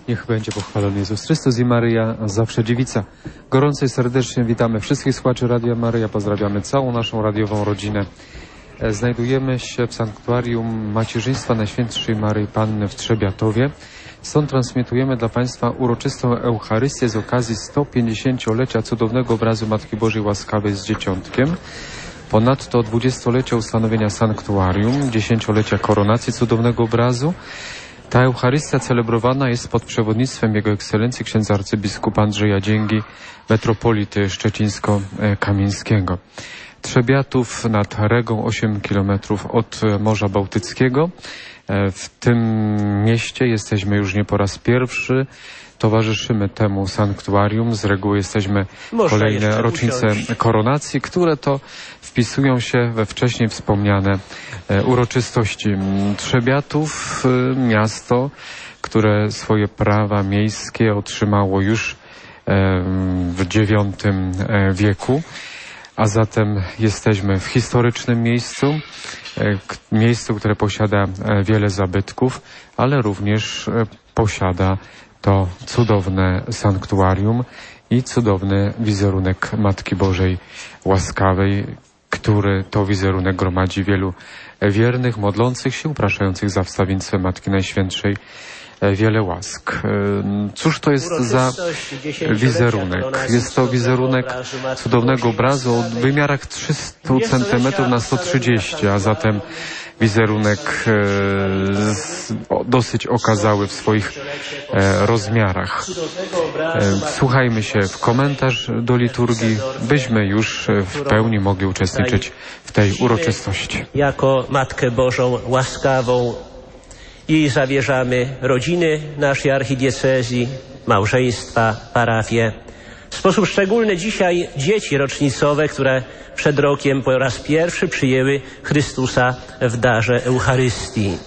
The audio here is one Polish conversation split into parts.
Niech będzie pochwalony Jezus Chrystus i Maryja, zawsze dziewica. Gorąco i serdecznie witamy wszystkich słuchaczy Radia Maryja. Pozdrawiamy całą naszą radiową rodzinę. Znajdujemy się w sanktuarium Macierzyństwa Najświętszej Maryi Panny w Trzebiatowie. Stąd transmitujemy dla Państwa uroczystą Eucharystię z okazji 150-lecia cudownego obrazu Matki Bożej Łaskawej z Dzieciątkiem. Ponadto 20-lecia ustanowienia sanktuarium, 10-lecia koronacji cudownego obrazu. Ta Eucharystia celebrowana jest pod przewodnictwem Jego Ekscelencji księdza arcybiskupa Andrzeja Dzięgi, metropolity szczecińsko-kamieńskiego. Trzebiatów nad Regą, 8 kilometrów od Morza Bałtyckiego. W tym mieście jesteśmy już nie po raz pierwszy. Towarzyszymy temu sanktuarium. Z reguły jesteśmy kolejne rocznice koronacji, które to wpisują się we wcześniej wspomniane uroczystości. Trzebiatów, miasto, które swoje prawa miejskie otrzymało już w IX wieku, a zatem jesteśmy w historycznym miejscu, które posiada wiele zabytków, ale również posiada to cudowne sanktuarium i cudowny wizerunek Matki Bożej Łaskawej, który to wizerunek gromadzi wielu wiernych, modlących się, upraszających za wstawiennictwem Matki Najświętszej wiele łask. Cóż to jest za wizerunek? Jest to wizerunek cudownego obrazu o wymiarach 300 cm na 130, a zatem wizerunek dosyć okazały w swoich rozmiarach. Wsłuchajmy się w komentarz do liturgii, byśmy już w pełni mogli uczestniczyć w tej uroczystości. Jako Matkę Bożą Łaskawą jej zawierzamy rodziny naszej archidiecezji, małżeństwa, parafie. W sposób szczególny dzisiaj dzieci rocznicowe, które przed rokiem po raz pierwszy przyjęły Chrystusa w darze Eucharystii.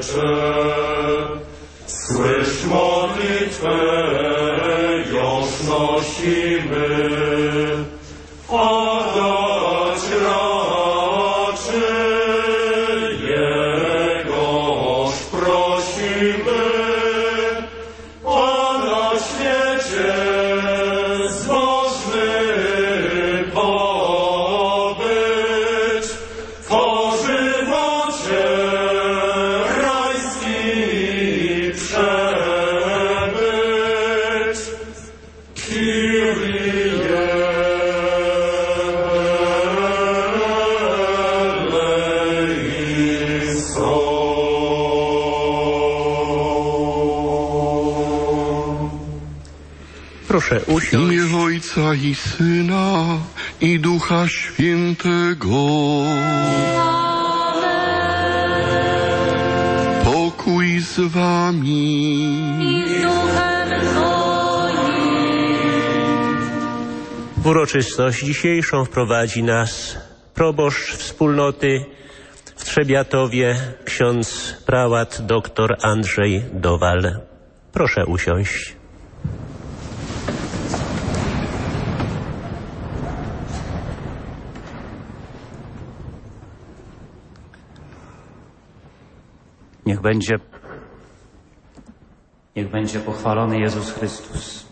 Słysz modlitwę, już nosimy, oddać raczy Jegoż prosimy, a na świecie zbożny pobyć, pożywacie rajski przebyć. Kyrie eleison. Proszę W usiąść. imię Ojca i Syna i Ducha Świętego. Pokój z wami. W uroczystość dzisiejszą wprowadzi nas proboszcz wspólnoty w Trzebiatowie, ksiądz prałat dr Andrzej Dowal. Proszę usiąść. Niech będzie pochwalony Jezus Chrystus.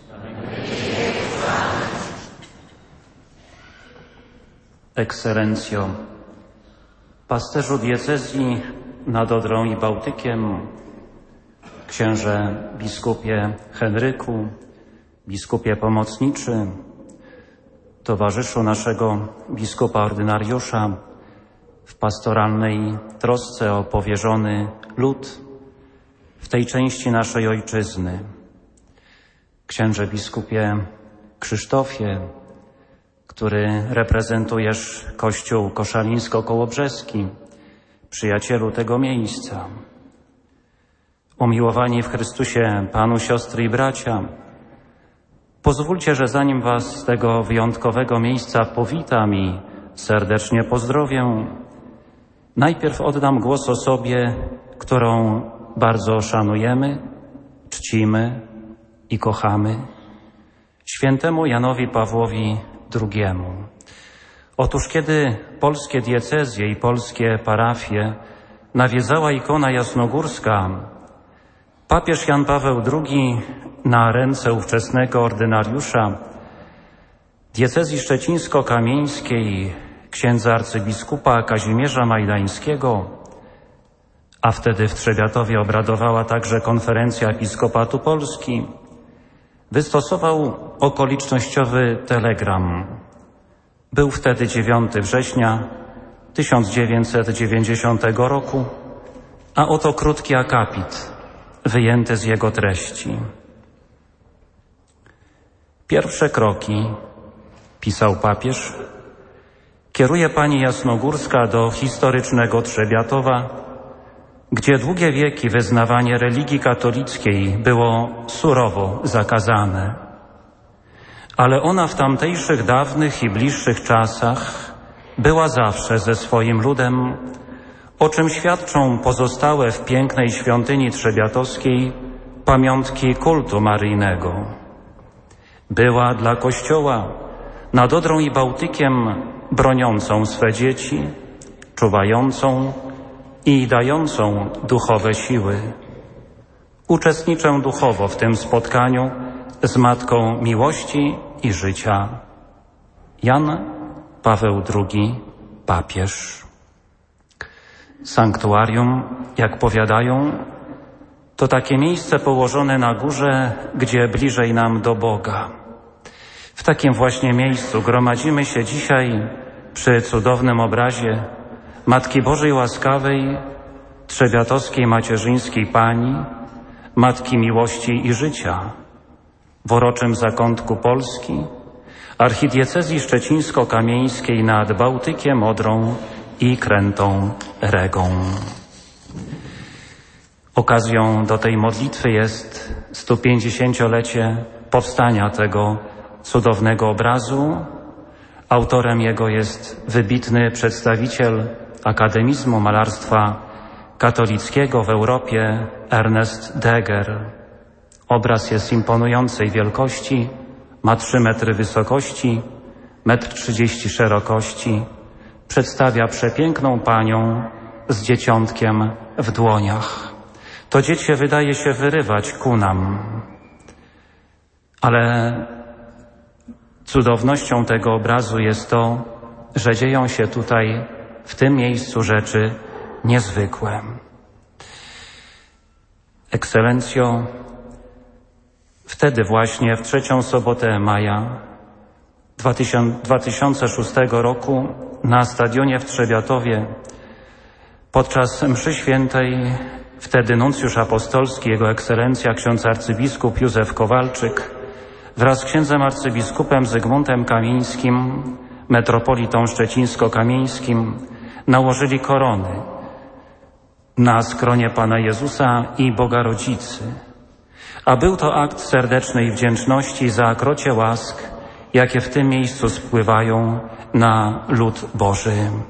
Ekscelencjo, pasterzu diecezji nad Odrą i Bałtykiem, księże biskupie Henryku, biskupie pomocniczy, towarzyszu naszego biskupa ordynariusza w pastoralnej trosce o powierzony lud w tej części naszej ojczyzny. Księże biskupie Krzysztofie, który reprezentujesz Kościół koszalińsko-kołobrzeski, przyjacielu tego miejsca. Umiłowani w Chrystusie Panu, siostry i bracia, pozwólcie, że zanim was z tego wyjątkowego miejsca powitam i serdecznie pozdrowię, najpierw oddam głos osobie, którą bardzo szanujemy, czcimy i kochamy, świętemu Janowi Pawłowi II. Otóż kiedy polskie diecezje i polskie parafie nawiedzała ikona jasnogórska, papież Jan Paweł II na ręce ówczesnego ordynariusza diecezji szczecińsko-kamieńskiej, księdza arcybiskupa Kazimierza Majdańskiego, a wtedy w Trzebiatowie obradowała także konferencja Episkopatu Polski, wystosował okolicznościowy telegram. Był wtedy 9 września 1990 roku, a oto krótki akapit wyjęty z jego treści. Pierwsze kroki, pisał papież, kieruje pani Jasnogórska do historycznego Trzebiatowa, gdzie długie wieki wyznawanie religii katolickiej było surowo zakazane. Ale ona w tamtejszych dawnych i bliższych czasach była zawsze ze swoim ludem, o czym świadczą pozostałe w pięknej świątyni trzebiatowskiej pamiątki kultu maryjnego. Była dla Kościoła nad Odrą i Bałtykiem broniącą swe dzieci, czuwającą i dającą duchowe siły. Uczestniczę duchowo w tym spotkaniu z Matką Miłości i Życia. Jan Paweł II, papież. Sanktuarium, jak powiadają, to takie miejsce położone na górze, gdzie bliżej nam do Boga. W takim właśnie miejscu gromadzimy się dzisiaj przy cudownym obrazie Matki Bożej Łaskawej, Trzebiatowskiej Macierzyńskiej Pani, Matki Miłości i Życia, w uroczym zakątku Polski, archidiecezji szczecińsko-kamieńskiej nad Bałtykiem, Odrą i Krętą Regą. Okazją do tej modlitwy jest 150-lecie powstania tego cudownego obrazu. Autorem jego jest wybitny przedstawiciel akademizmu malarstwa katolickiego w Europie Ernest Deger. Obraz jest imponującej wielkości, ma 3 metry wysokości, 1,30 m szerokości. Przedstawia przepiękną panią z dzieciątkiem w dłoniach. To dziecię wydaje się wyrywać ku nam, ale cudownością tego obrazu jest to, że dzieją się tutaj, w tym miejscu, rzeczy niezwykłe. Ekscelencjo, wtedy właśnie, w 3. sobotę maja 2006 roku na stadionie w Trzebiatowie podczas mszy świętej wtedy nuncjusz apostolski, Jego Ekscelencja ksiądz arcybiskup Józef Kowalczyk wraz z księdzem arcybiskupem Zygmuntem Kamińskim, metropolitą szczecińsko-kamieńskim, nałożyli korony na skronie Pana Jezusa i Boga Rodzicy. A był to akt serdecznej wdzięczności za krocie łask, jakie w tym miejscu spływają na lud Boży.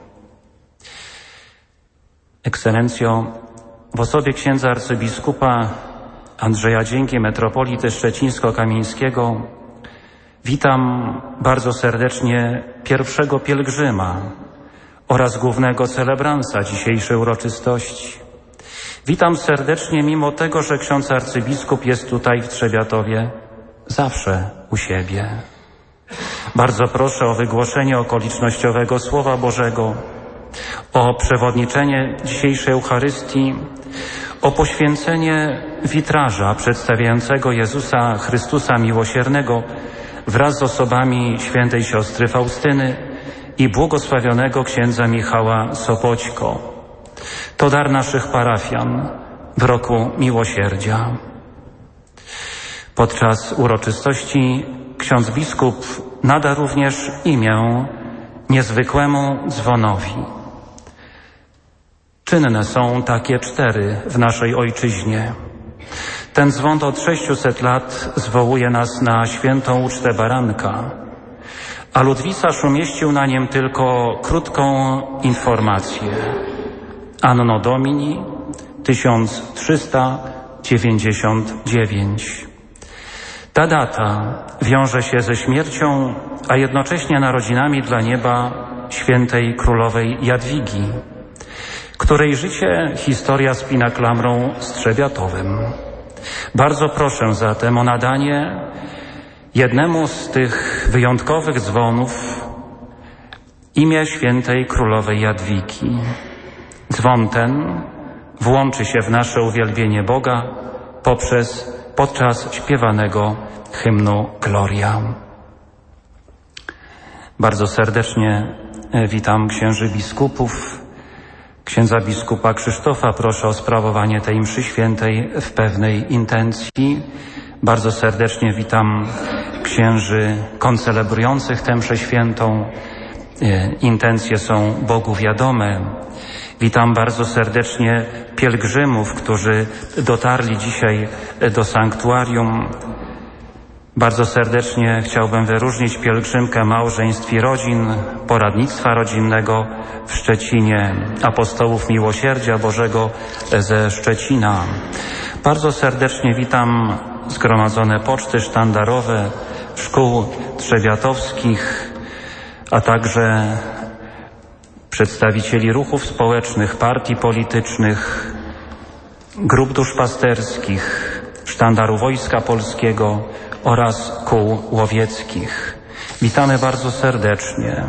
Ekscelencjo, w osobie księdza arcybiskupa Andrzeja Dzięki, metropolity szczecińsko-kamieńskiego, witam bardzo serdecznie pierwszego pielgrzyma oraz głównego celebransa dzisiejszej uroczystości. Witam serdecznie, mimo tego, że ksiądz arcybiskup jest tutaj w Trzebiatowie zawsze u siebie. Bardzo proszę o wygłoszenie okolicznościowego Słowa Bożego, o przewodniczenie dzisiejszej Eucharystii, o poświęcenie witraża przedstawiającego Jezusa Chrystusa Miłosiernego wraz z osobami świętej siostry Faustyny i błogosławionego księdza Michała Sopoćko. To dar naszych parafian w roku miłosierdzia. Podczas uroczystości ksiądz biskup nada również imię niezwykłemu dzwonowi. Czynne są takie 4 w naszej ojczyźnie. Ten dzwon od 600 lat zwołuje nas na świętą ucztę baranka, a Ludwisarz umieścił na nim tylko krótką informację. Anno Domini 1399. Ta data wiąże się ze śmiercią, a jednocześnie narodzinami dla nieba świętej królowej Jadwigi, której życie historia spina klamrą z Trzebiatowem. Bardzo proszę zatem o nadanie jednemu z tych wyjątkowych dzwonów imię świętej królowej Jadwigi. Dzwon ten włączy się w nasze uwielbienie Boga podczas śpiewanego hymnu Gloria. Bardzo serdecznie witam księży biskupów. Księdza biskupa Krzysztofa proszę o sprawowanie tej mszy świętej w pewnej intencji. Bardzo serdecznie witam księży koncelebrujących tę mszę świętą. Intencje są Bogu wiadome. Witam bardzo serdecznie pielgrzymów, którzy dotarli dzisiaj do sanktuarium. Bardzo serdecznie chciałbym wyróżnić pielgrzymkę małżeństw i rodzin, poradnictwa rodzinnego w Szczecinie, apostołów Miłosierdzia Bożego ze Szczecina. Bardzo serdecznie witam zgromadzone poczty sztandarowe szkół trzebiatowskich, a także przedstawicieli ruchów społecznych, partii politycznych, grup duszpasterskich, sztandaru Wojska Polskiego oraz kół łowieckich. Witamy bardzo serdecznie.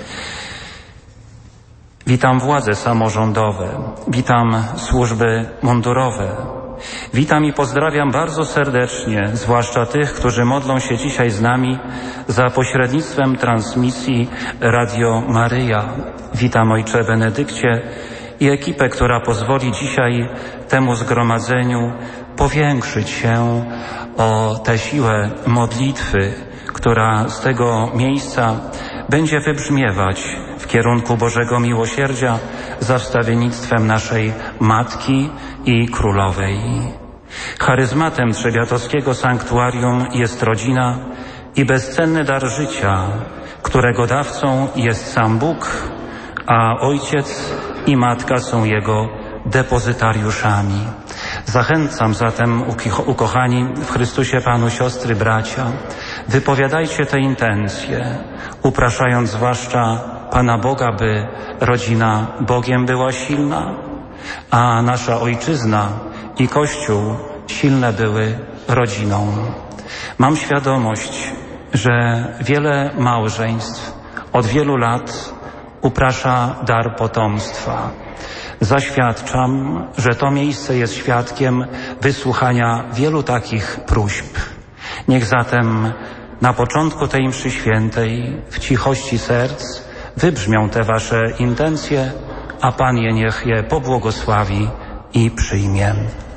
Witam władze samorządowe, witam służby mundurowe. Witam i pozdrawiam bardzo serdecznie, zwłaszcza tych, którzy modlą się dzisiaj z nami za pośrednictwem transmisji Radio Maryja. Witam Ojcze Benedykcie i ekipę, która pozwoli dzisiaj temu zgromadzeniu powiększyć się o tę siłę modlitwy, która z tego miejsca będzie wybrzmiewać w kierunku Bożego Miłosierdzia za wstawiennictwem naszej Matki i Królowej. Charyzmatem trzebiatowskiego sanktuarium jest rodzina i bezcenny dar życia, którego dawcą jest sam Bóg, a Ojciec i Matka są Jego depozytariuszami. Zachęcam zatem, ukochani w Chrystusie Panu, siostry, bracia, wypowiadajcie te intencje, upraszając zwłaszcza Pana Boga, by rodzina Bogiem była silna, a nasza ojczyzna i Kościół silne były rodziną. Mam świadomość, że wiele małżeństw od wielu lat uprasza dar potomstwa. Zaświadczam, że to miejsce jest świadkiem wysłuchania wielu takich próśb. Niech zatem na początku tej mszy świętej w cichości serc wybrzmią te wasze intencje, a Pan niech je pobłogosławi i przyjmie.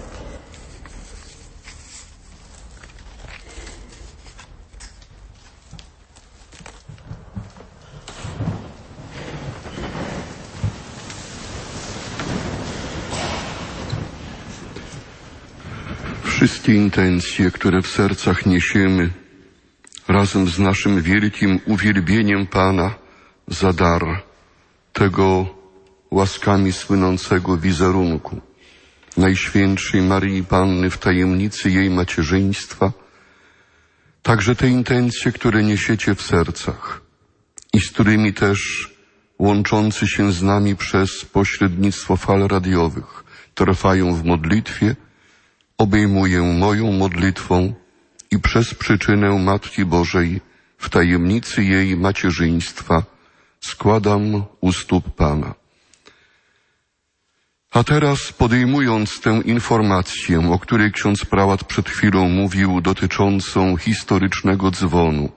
Wszystkie intencje, które w sercach niesiemy, razem z naszym wielkim uwielbieniem Pana za dar tego łaskami słynącego wizerunku Najświętszej Maryi Panny w tajemnicy jej macierzyństwa, także te intencje, które niesiecie w sercach i z którymi też łączący się z nami przez pośrednictwo fal radiowych trwają w modlitwie, obejmuję moją modlitwą i przez przyczynę Matki Bożej w tajemnicy jej macierzyństwa składam u stóp Pana. A teraz, podejmując tę informację, o której ksiądz prałat przed chwilą mówił, dotyczącą historycznego dzwonu,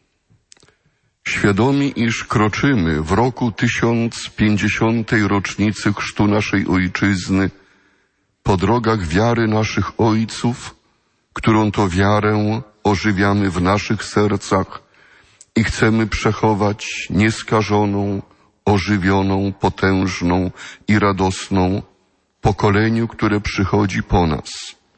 świadomi, iż kroczymy w roku 1050. rocznicy chrztu naszej Ojczyzny po drogach wiary naszych ojców, którą to wiarę ożywiamy w naszych sercach i chcemy przechować nieskażoną, ożywioną, potężną i radosną pokoleniu, które przychodzi po nas.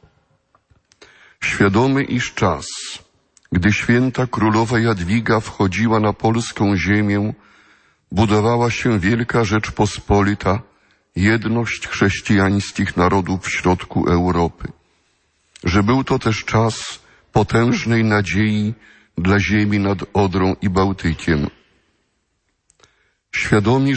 Świadomy, iż czas, gdy święta królowa Jadwiga wchodziła na polską ziemię, budowała się Wielka Rzeczpospolita, jedność chrześcijańskich narodów w środku Europy. Że był to też czas potężnej nadziei dla ziemi nad Odrą i Bałtykiem. Świadomi,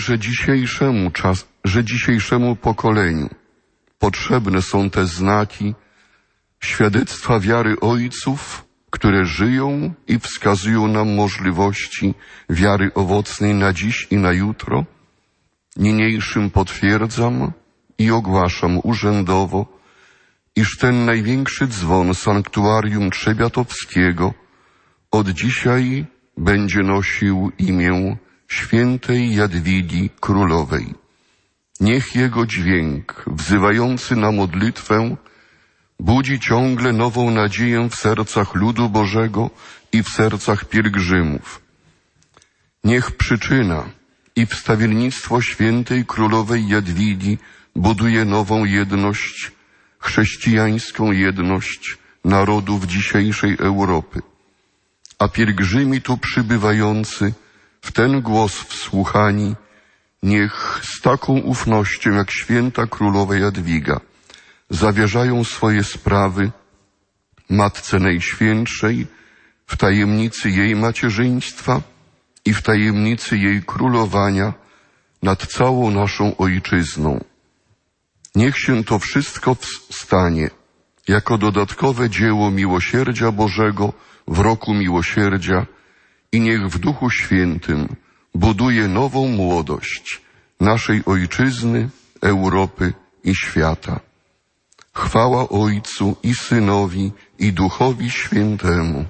że dzisiejszemu pokoleniu potrzebne są te znaki, świadectwa wiary ojców, które żyją i wskazują nam możliwości wiary owocnej na dziś i na jutro, niniejszym potwierdzam i ogłaszam urzędowo, iż ten największy dzwon sanktuarium Trzebiatowskiego od dzisiaj będzie nosił imię świętej Jadwigi Królowej. Niech jego dźwięk, wzywający na modlitwę, budzi ciągle nową nadzieję w sercach ludu Bożego i w sercach pielgrzymów. Niech przyczyna i wstawiennictwo świętej Królowej Jadwigi buduje nową jedność, chrześcijańską jedność narodów dzisiejszej Europy. A pielgrzymi tu przybywający, w ten głos wsłuchani, niech z taką ufnością jak święta Królowa Jadwiga zawierzają swoje sprawy Matce Najświętszej w tajemnicy jej macierzyństwa i w tajemnicy jej królowania nad całą naszą Ojczyzną. Niech się to wszystko stanie jako dodatkowe dzieło miłosierdzia Bożego w roku miłosierdzia i niech w Duchu Świętym buduje nową młodość naszej Ojczyzny, Europy i świata. Chwała Ojcu i Synowi i Duchowi Świętemu.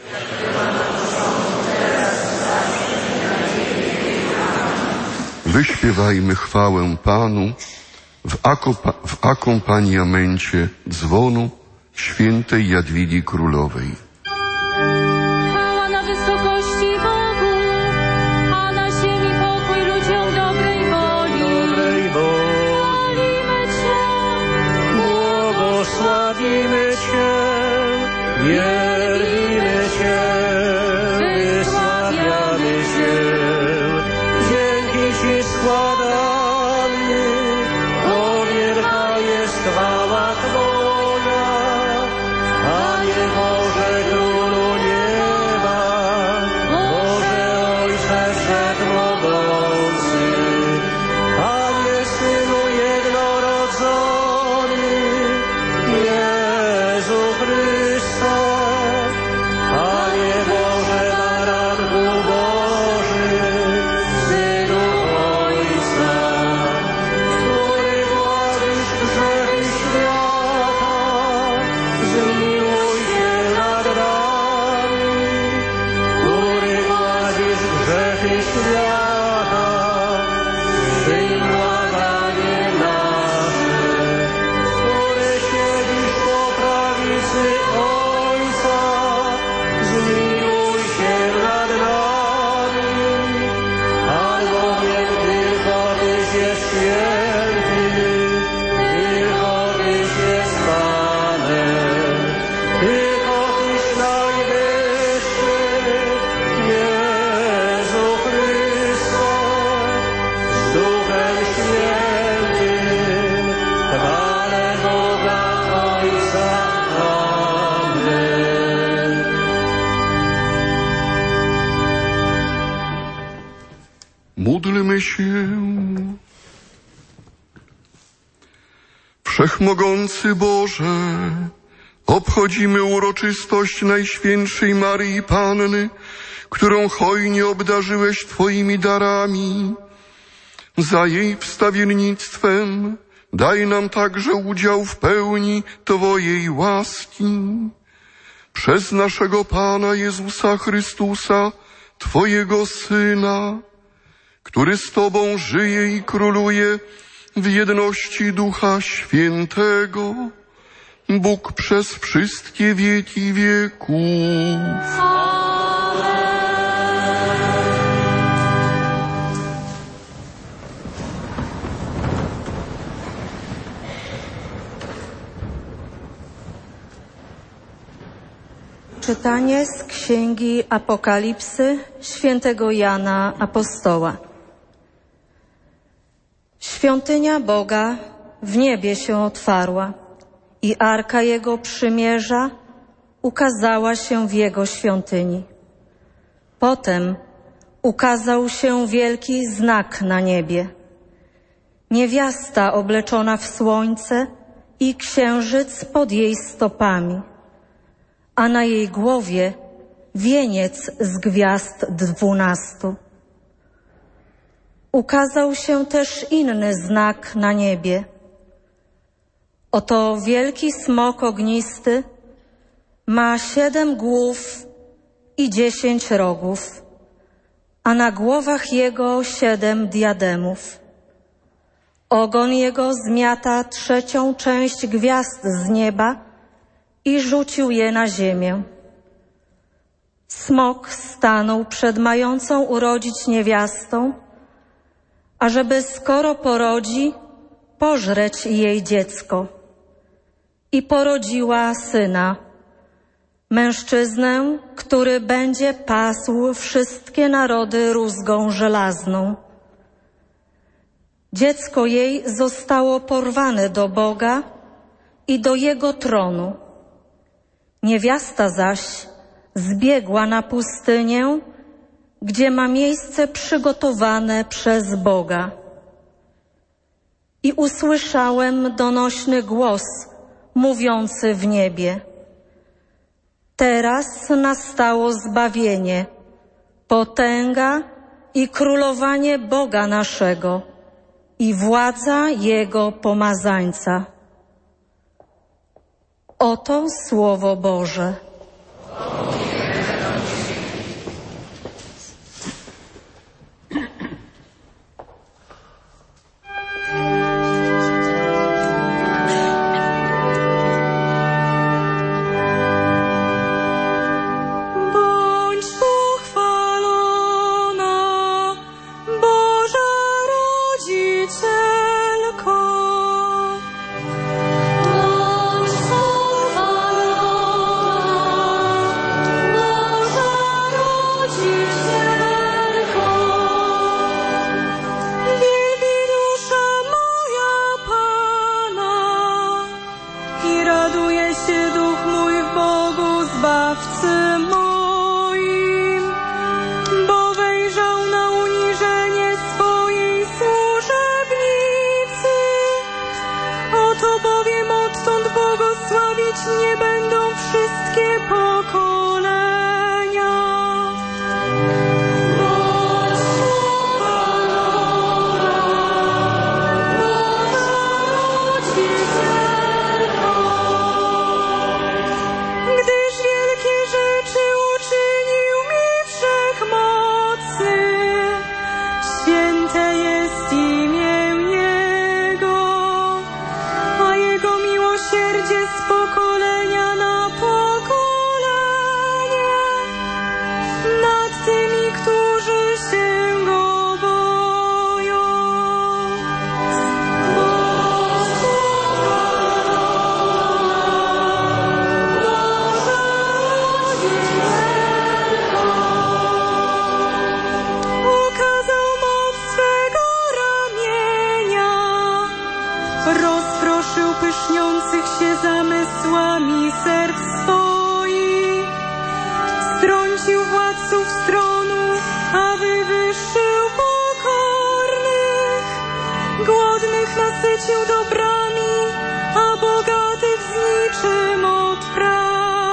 Wyśpiewajmy chwałę Panu w akompaniamencie dzwonu świętej Jadwigi Królowej. Chwała na wysokości Bogu, a na ziemi pokój ludziom dobrej woli. Chwalimy Cię, błogosławimy Cię, wielbimy Cię, wysławiamy Cię, dzięki Ci składamy, powierzamy świata, przyjm błaganie nasze, które siedzisz po prawicy Ojca, zmiłuj się nad nami, albowiem tylko Tyś jest święty, tylko Tyś jest Panem, tylko Tyś najwyższy, Jezu Chryste, z Duchem Świętym, chwale Boga Ojca. Amen. Módlmy się. Wszechmogący Boże, obchodzimy uroczystość Najświętszej Maryi Panny, którą hojnie obdarzyłeś Twoimi darami. Za jej wstawiennictwem daj nam także udział w pełni Twojej łaski. Przez naszego Pana Jezusa Chrystusa, Twojego Syna, który z Tobą żyje i króluje w jedności Ducha Świętego, Bóg przez wszystkie wieki wieków. Czytanie z Księgi Apokalipsy świętego Jana Apostoła. Świątynia Boga w niebie się otwarła i Arka Jego Przymierza ukazała się w Jego świątyni. Potem ukazał się wielki znak na niebie. Niewiasta obleczona w słońce i księżyc pod jej stopami, a na jej głowie wieniec z gwiazd 12. Ukazał się też inny znak na niebie. Oto wielki smok ognisty ma 7 głów i 10 rogów, a na głowach jego 7 diademów. Ogon jego zmiata 3. część gwiazd z nieba i rzucił je na ziemię. Smok stanął przed mającą urodzić niewiastą, ażeby skoro porodzi, pożreć jej dziecko. I porodziła syna, mężczyznę, który będzie pasł wszystkie narody rózgą żelazną. Dziecko jej zostało porwane do Boga i do Jego tronu. Niewiasta zaś zbiegła na pustynię, gdzie ma miejsce przygotowane przez Boga. I usłyszałem donośny głos mówiący w niebie: teraz nastało zbawienie, potęga i królowanie Boga naszego i władza Jego pomazańca. Oto Słowo Boże. nasycił dobrami, a bogatych z niczym odprawił.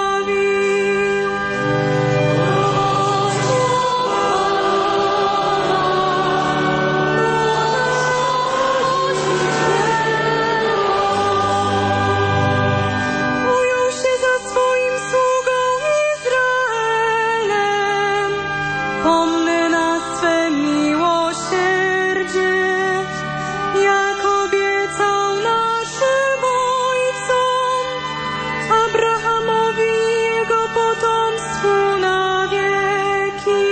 Ujął się za swoim sługą Izraelem, pomny na swe miłosierdzie, jak obiecał naszym ojcom, Abrahamowi i jego potomstwu na wieki.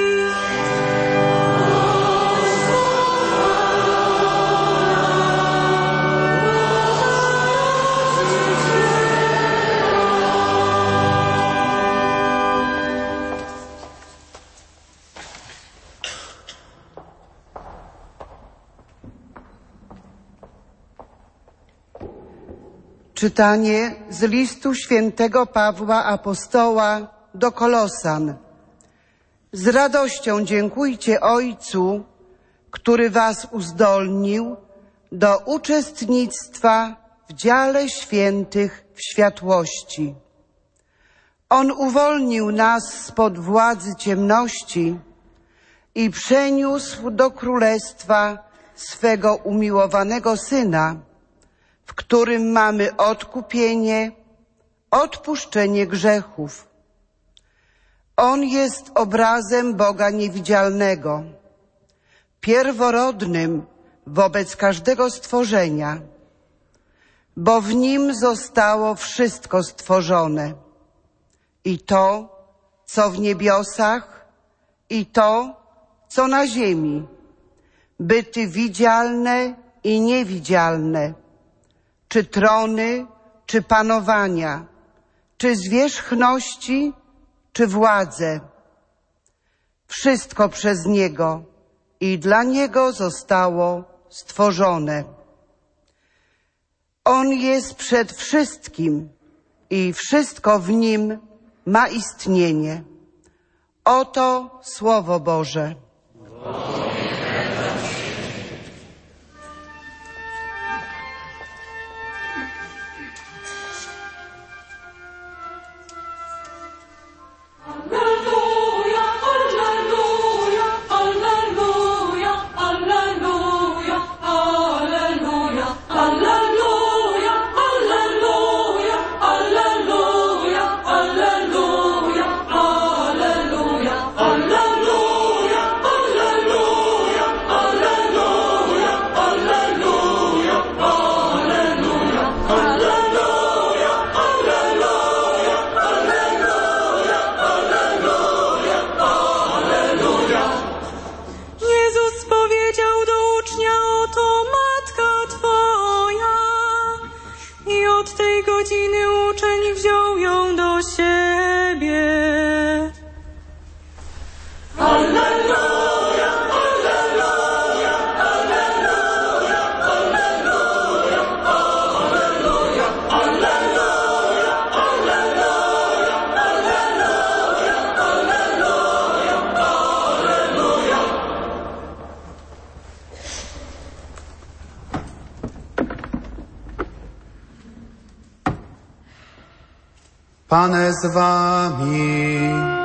Czytanie z listu świętego Pawła Apostoła do Kolosan. Z radością dziękujcie Ojcu, który was uzdolnił do uczestnictwa w dziale świętych w światłości. On uwolnił nas spod władzy ciemności i przeniósł do królestwa swego umiłowanego Syna, w którym mamy odkupienie, odpuszczenie grzechów. On jest obrazem Boga niewidzialnego, pierworodnym wobec każdego stworzenia, bo w Nim zostało wszystko stworzone, i to, co w niebiosach, i to, co na ziemi, byty widzialne i niewidzialne, czy trony, czy panowania, czy zwierzchności, czy władze. Wszystko przez Niego i dla Niego zostało stworzone. On jest przed wszystkim i wszystko w Nim ma istnienie. Oto Słowo Boże. Pane z wami.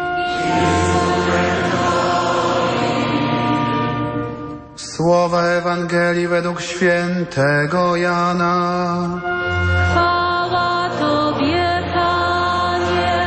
Słowa Ewangelii według świętego Jana. Chwała Tobie, Panie.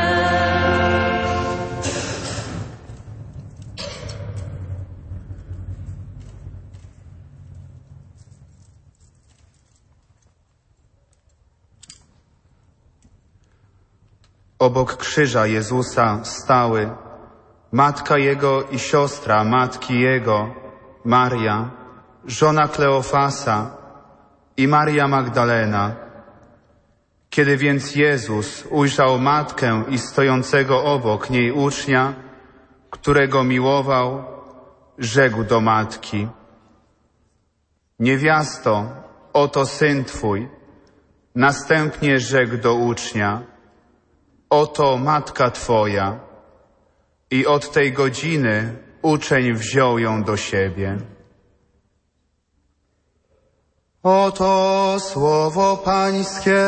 Obok krzyża Jezusa stały matka Jego i siostra matki Jego, Maria, żona Kleofasa i Maria Magdalena. Kiedy więc Jezus ujrzał matkę i stojącego obok niej ucznia, którego miłował, rzekł do matki: Niewiasto, oto syn twój. Następnie rzekł do ucznia: Oto matka twoja. I od tej godziny uczeń wziął ją do siebie. Oto słowo Pańskie.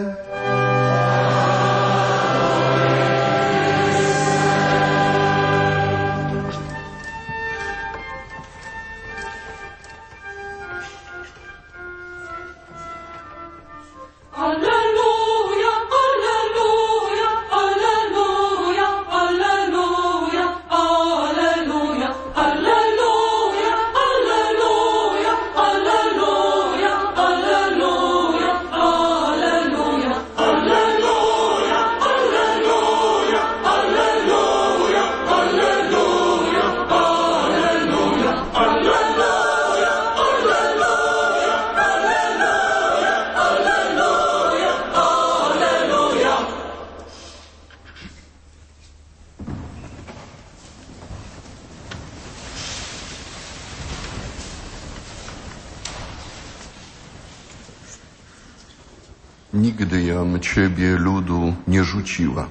Nigdy jam Ciebie, ludu, nie rzuciła.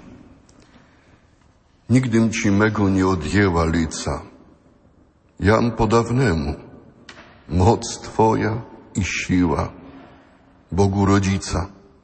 Nigdym Ci mego nie odjęła lica. Jam podawnemu moc Twoja i siła, Bogu Rodzica.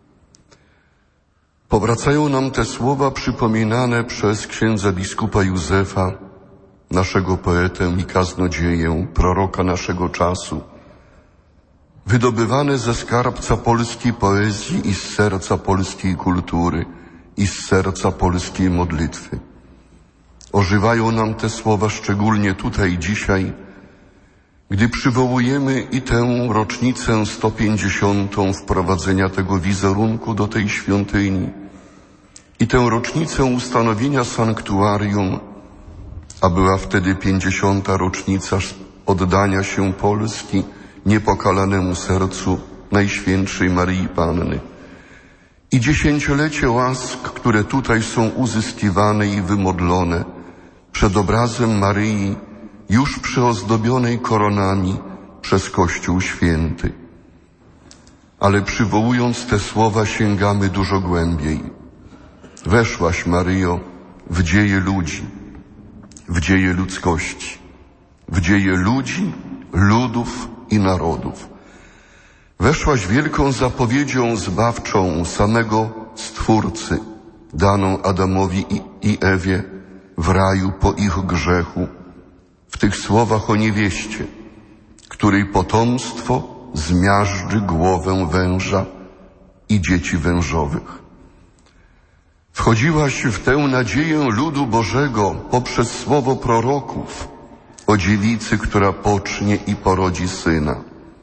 Powracają nam te słowa przypominane przez księdza biskupa Józefa, naszego poetę i kaznodzieję, proroka naszego czasu, wydobywane ze skarbca polskiej poezji i z serca polskiej kultury i z serca polskiej modlitwy. Ożywają nam te słowa szczególnie tutaj dzisiaj, gdy przywołujemy i tę rocznicę 150. wprowadzenia tego wizerunku do tej świątyni i tę rocznicę ustanowienia sanktuarium, a była wtedy 50. rocznica oddania się Polski niepokalanemu sercu Najświętszej Maryi Panny i 10-lecie łask, które tutaj są uzyskiwane i wymodlone przed obrazem Maryi już przyozdobionej koronami przez Kościół Święty. Ale przywołując te słowa sięgamy dużo głębiej. Weszłaś, Maryjo, w dzieje ludzi, w dzieje ludzkości, w dzieje ludzi, ludów i narodów. Weszłaś wielką zapowiedzią zbawczą samego Stwórcy, daną Adamowi i Ewie w raju po ich grzechu, w tych słowach o niewieście, której potomstwo zmiażdży głowę węża i dzieci wężowych. Wchodziłaś w tę nadzieję ludu Bożego poprzez słowo proroków o dziewicy, która pocznie i porodzi syna.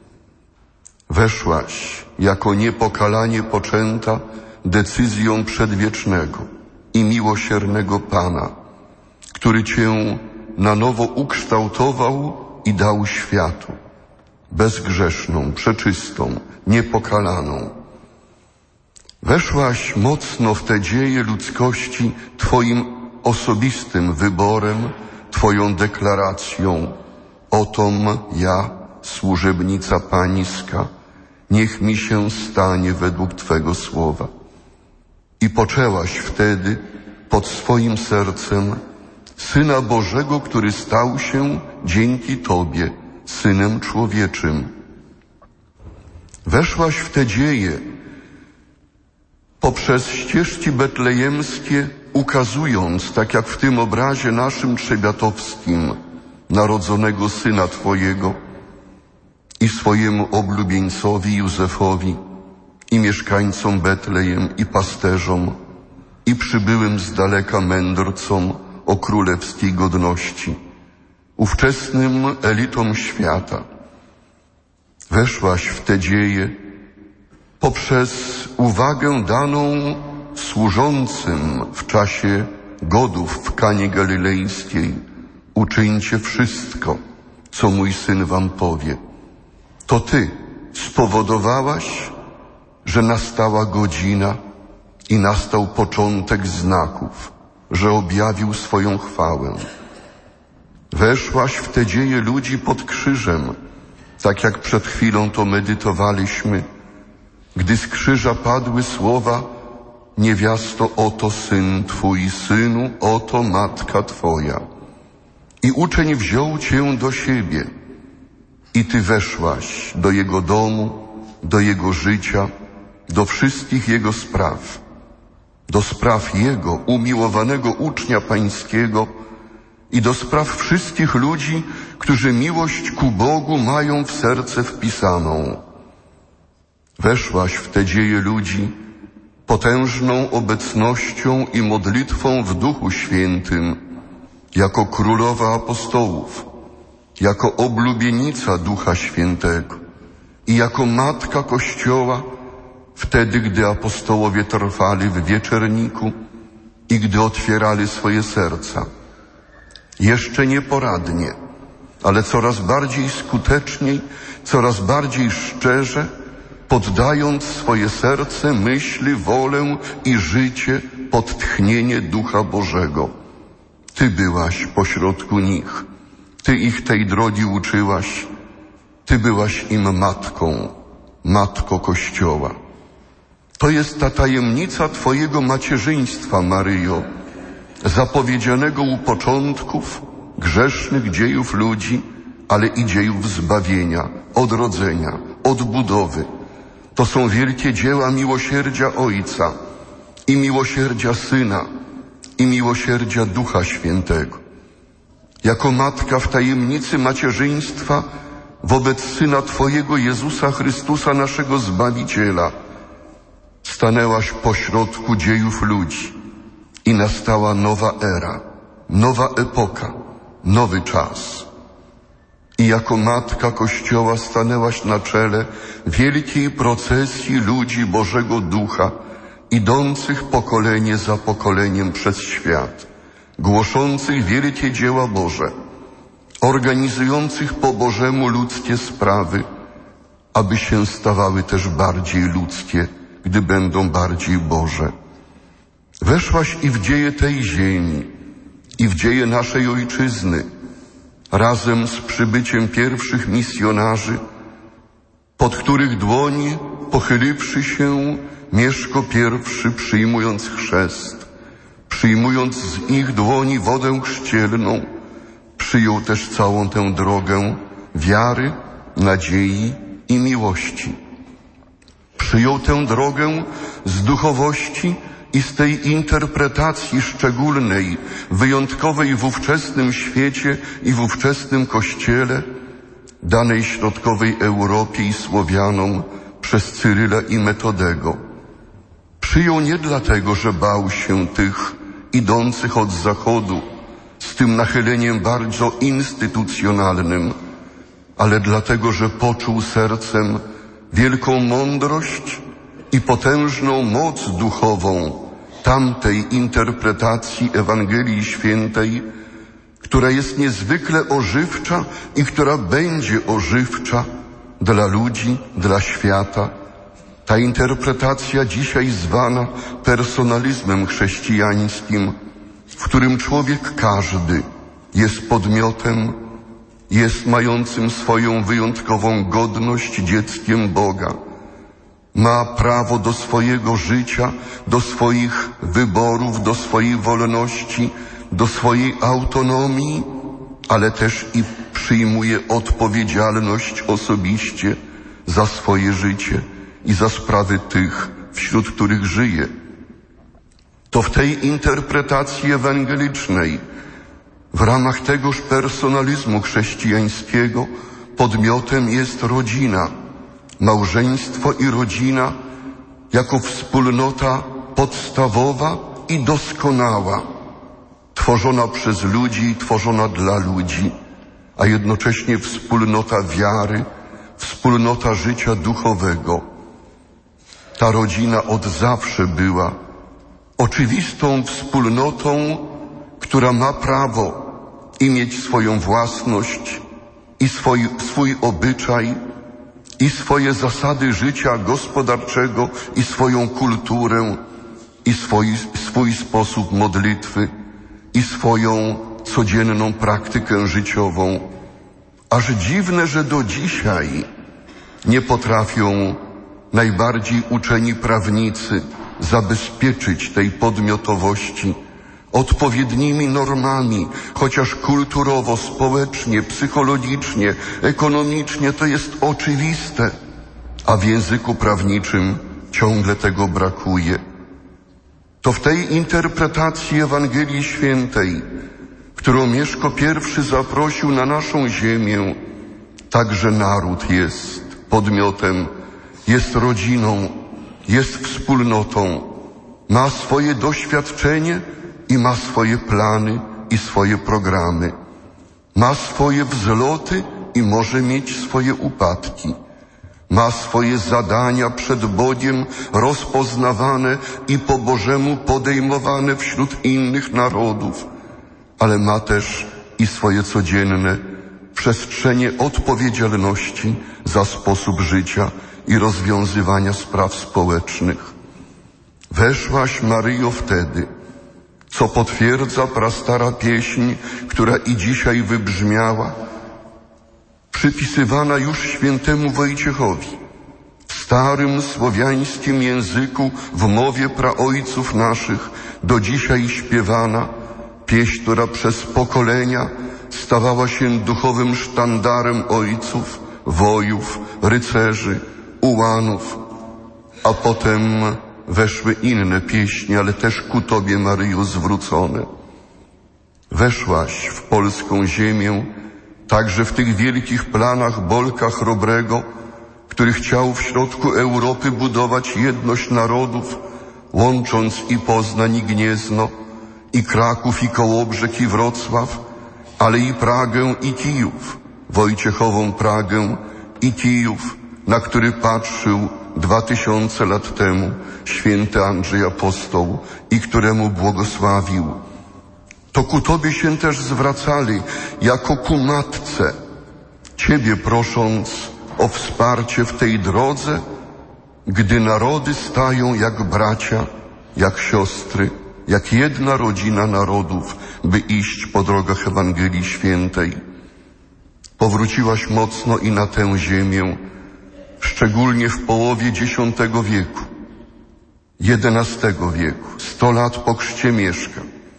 Weszłaś jako niepokalanie poczęta decyzją przedwiecznego i miłosiernego Pana, który Cię na nowo ukształtował i dał światu, bezgrzeszną, przeczystą, niepokalaną. Weszłaś mocno w te dzieje ludzkości Twoim osobistym wyborem, Twoją deklaracją: otom ja, służebnica Pańska, niech mi się stanie według Twego słowa. I poczęłaś wtedy pod swoim sercem Syna Bożego, który stał się dzięki Tobie Synem Człowieczym. Weszłaś w te dzieje poprzez ścieżki betlejemskie, ukazując, tak jak w tym obrazie naszym trzebiatowskim, narodzonego Syna Twojego i swojemu oblubieńcowi Józefowi i mieszkańcom Betlejem i pasterzom i przybyłym z daleka mędrcom o królewskiej godności, ówczesnym elitom świata. Weszłaś w te dzieje poprzez uwagę daną służącym w czasie godów w Kanie Galilejskiej: uczyńcie wszystko, co mój Syn wam powie. To Ty spowodowałaś, że nastała godzina i nastał początek znaków, że objawił swoją chwałę. Weszłaś w te dzieje ludzi pod krzyżem, tak jak przed chwilą to medytowaliśmy, gdy z krzyża padły słowa: niewiasto, oto Syn Twój, Synu, oto Matka Twoja. I uczeń wziął Cię do siebie. I Ty weszłaś do Jego domu, do Jego życia, do wszystkich Jego spraw, do spraw Jego umiłowanego ucznia Pańskiego i do spraw wszystkich ludzi, którzy miłość ku Bogu mają w serce wpisaną. Weszłaś w te dzieje ludzi potężną obecnością i modlitwą w Duchu Świętym, jako Królowa Apostołów, jako oblubienica Ducha Świętego i jako Matka Kościoła, wtedy, gdy apostołowie trwali w wieczerniku i gdy otwierali swoje serca. Jeszcze nieporadnie, ale coraz bardziej skuteczniej, coraz bardziej szczerze, poddając swoje serce, myśli, wolę i życie pod tchnienie Ducha Bożego. Ty byłaś pośrodku nich, Ty ich tej drogi uczyłaś, Ty byłaś im matką, Matko Kościoła. To jest ta tajemnica Twojego macierzyństwa, Maryjo, zapowiedzianego u początków grzesznych dziejów ludzi, ale i dziejów zbawienia, odrodzenia, odbudowy. To są wielkie dzieła miłosierdzia Ojca i miłosierdzia Syna i miłosierdzia Ducha Świętego. Jako matka w tajemnicy macierzyństwa wobec Syna Twojego Jezusa Chrystusa, naszego Zbawiciela, stanęłaś pośrodku dziejów ludzi i nastała nowa era, nowa epoka, nowy czas. I jako Matka Kościoła stanęłaś na czele wielkiej procesji ludzi Bożego Ducha, idących pokolenie za pokoleniem przez świat, głoszących wielkie dzieła Boże, organizujących po Bożemu ludzkie sprawy, aby się stawały też bardziej ludzkie, gdy będą bardziej Boże. Weszłaś i w dzieje tej ziemi, i w dzieje naszej Ojczyzny, razem z przybyciem pierwszych misjonarzy, pod których dłoni, pochylywszy się, Mieszko I, przyjmując chrzest, przyjmując z ich dłoni wodę chrzcielną, przyjął też całą tę drogę wiary, nadziei i miłości. Przyjął tę drogę z duchowości i z tej interpretacji szczególnej, wyjątkowej w ówczesnym świecie i w ówczesnym Kościele, danej środkowej Europie i Słowianom przez Cyryla i Metodego. Przyjął nie dlatego, że bał się tych idących od zachodu z tym nachyleniem bardzo instytucjonalnym, ale dlatego, że poczuł sercem wielką mądrość i potężną moc duchową tamtej interpretacji Ewangelii Świętej, która jest niezwykle ożywcza i która będzie ożywcza dla ludzi, dla świata. Ta interpretacja dzisiaj zwana personalizmem chrześcijańskim, w którym człowiek każdy jest podmiotem, jest mającym swoją wyjątkową godność dzieckiem Boga. Ma prawo do swojego życia, do swoich wyborów, do swojej wolności, do swojej autonomii, ale też i przyjmuje odpowiedzialność osobiście za swoje życie i za sprawy tych, wśród których żyje. To w tej interpretacji ewangelicznej, w ramach tegoż personalizmu chrześcijańskiego, podmiotem jest rodzina, małżeństwo i rodzina jako wspólnota podstawowa i doskonała, tworzona przez ludzi i tworzona dla ludzi, a jednocześnie wspólnota wiary, wspólnota życia duchowego. Ta rodzina od zawsze była oczywistą wspólnotą, która ma prawo i mieć swoją własność i swój obyczaj i swoje zasady życia gospodarczego i swoją kulturę i swój sposób modlitwy i swoją codzienną praktykę życiową. Aż dziwne, że do dzisiaj nie potrafią najbardziej uczeni prawnicy zabezpieczyć tej podmiotowości, odpowiednimi normami, chociaż kulturowo, społecznie, psychologicznie, ekonomicznie to jest oczywiste, a w języku prawniczym ciągle tego brakuje. To w tej interpretacji Ewangelii Świętej, którą Mieszko I zaprosił na naszą ziemię, także naród jest podmiotem, jest rodziną, jest wspólnotą, ma swoje doświadczenie i ma swoje plany i swoje programy. Ma swoje wzloty i może mieć swoje upadki. Ma swoje zadania przed Bogiem rozpoznawane i po Bożemu podejmowane wśród innych narodów, ale ma też i swoje codzienne przestrzenie odpowiedzialności za sposób życia i rozwiązywania spraw społecznych. Weszłaś, Maryjo, wtedy, co potwierdza prastara pieśń, która i dzisiaj wybrzmiała, przypisywana już świętemu Wojciechowi. W starym słowiańskim języku, w mowie praojców naszych, do dzisiaj śpiewana, pieśń, która przez pokolenia stawała się duchowym sztandarem ojców, wojów, rycerzy, ułanów, a potem weszły inne pieśni, ale też ku Tobie, Maryjo, zwrócone. Weszłaś w polską ziemię, także w tych wielkich planach Bolka Chrobrego, który chciał w środku Europy budować jedność narodów, łącząc i Poznań, i Gniezno, i Kraków, i Kołobrzeg, i Wrocław, ale i Pragę, i Kijów, Wojciechową Pragę i Kijów, na który patrzył 2000 lat temu święty Andrzej Apostoł i któremu błogosławił. To ku Tobie się też zwracali jako ku Matce, Ciebie prosząc o wsparcie w tej drodze, gdy narody stają jak bracia, jak siostry, jak jedna rodzina narodów, by iść po drogach Ewangelii Świętej. Powróciłaś mocno i na tę ziemię, szczególnie w połowie X wieku, XI wieku, 100 lat po chrzcie Mieszka,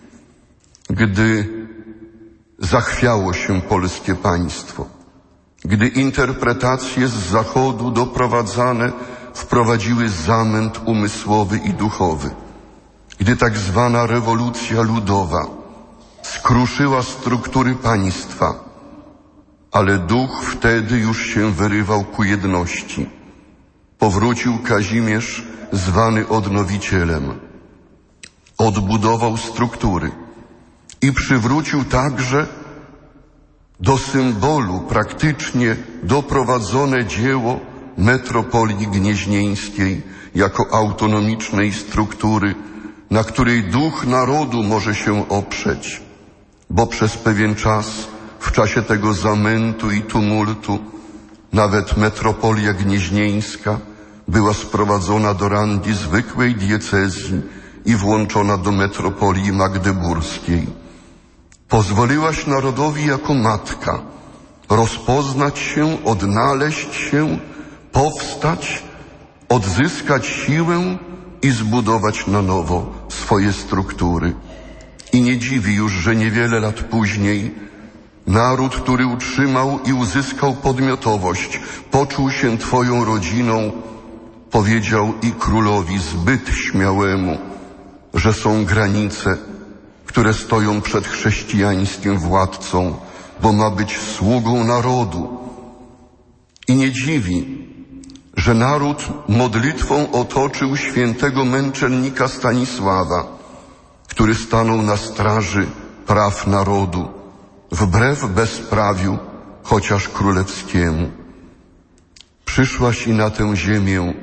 gdy zachwiało się polskie państwo, gdy interpretacje z zachodu doprowadzane wprowadziły zamęt umysłowy i duchowy, gdy tak zwana rewolucja ludowa skruszyła struktury państwa, ale duch wtedy już się wyrywał ku jedności. Powrócił Kazimierz, zwany odnowicielem. Odbudował struktury i przywrócił także do symbolu praktycznie doprowadzone dzieło metropolii gnieźnieńskiej jako autonomicznej struktury, na której duch narodu może się oprzeć, bo przez pewien czas, w czasie tego zamętu i tumultu, nawet metropolia gnieźnieńska była sprowadzona do rangi zwykłej diecezji i włączona do metropolii magdeburskiej. Pozwoliłaś narodowi jako matka rozpoznać się, odnaleźć się, powstać, odzyskać siłę i zbudować na nowo swoje struktury. I nie dziwi już, że niewiele lat później naród, który utrzymał i uzyskał podmiotowość, poczuł się Twoją rodziną, powiedział i królowi zbyt śmiałemu, że są granice, które stoją przed chrześcijańskim władcą, bo ma być sługą narodu. I nie dziwi, że naród modlitwą otoczył świętego męczennika Stanisława, który stanął na straży praw narodu, wbrew bezprawiu, chociaż królewskiemu. Przyszłaś i na tę ziemię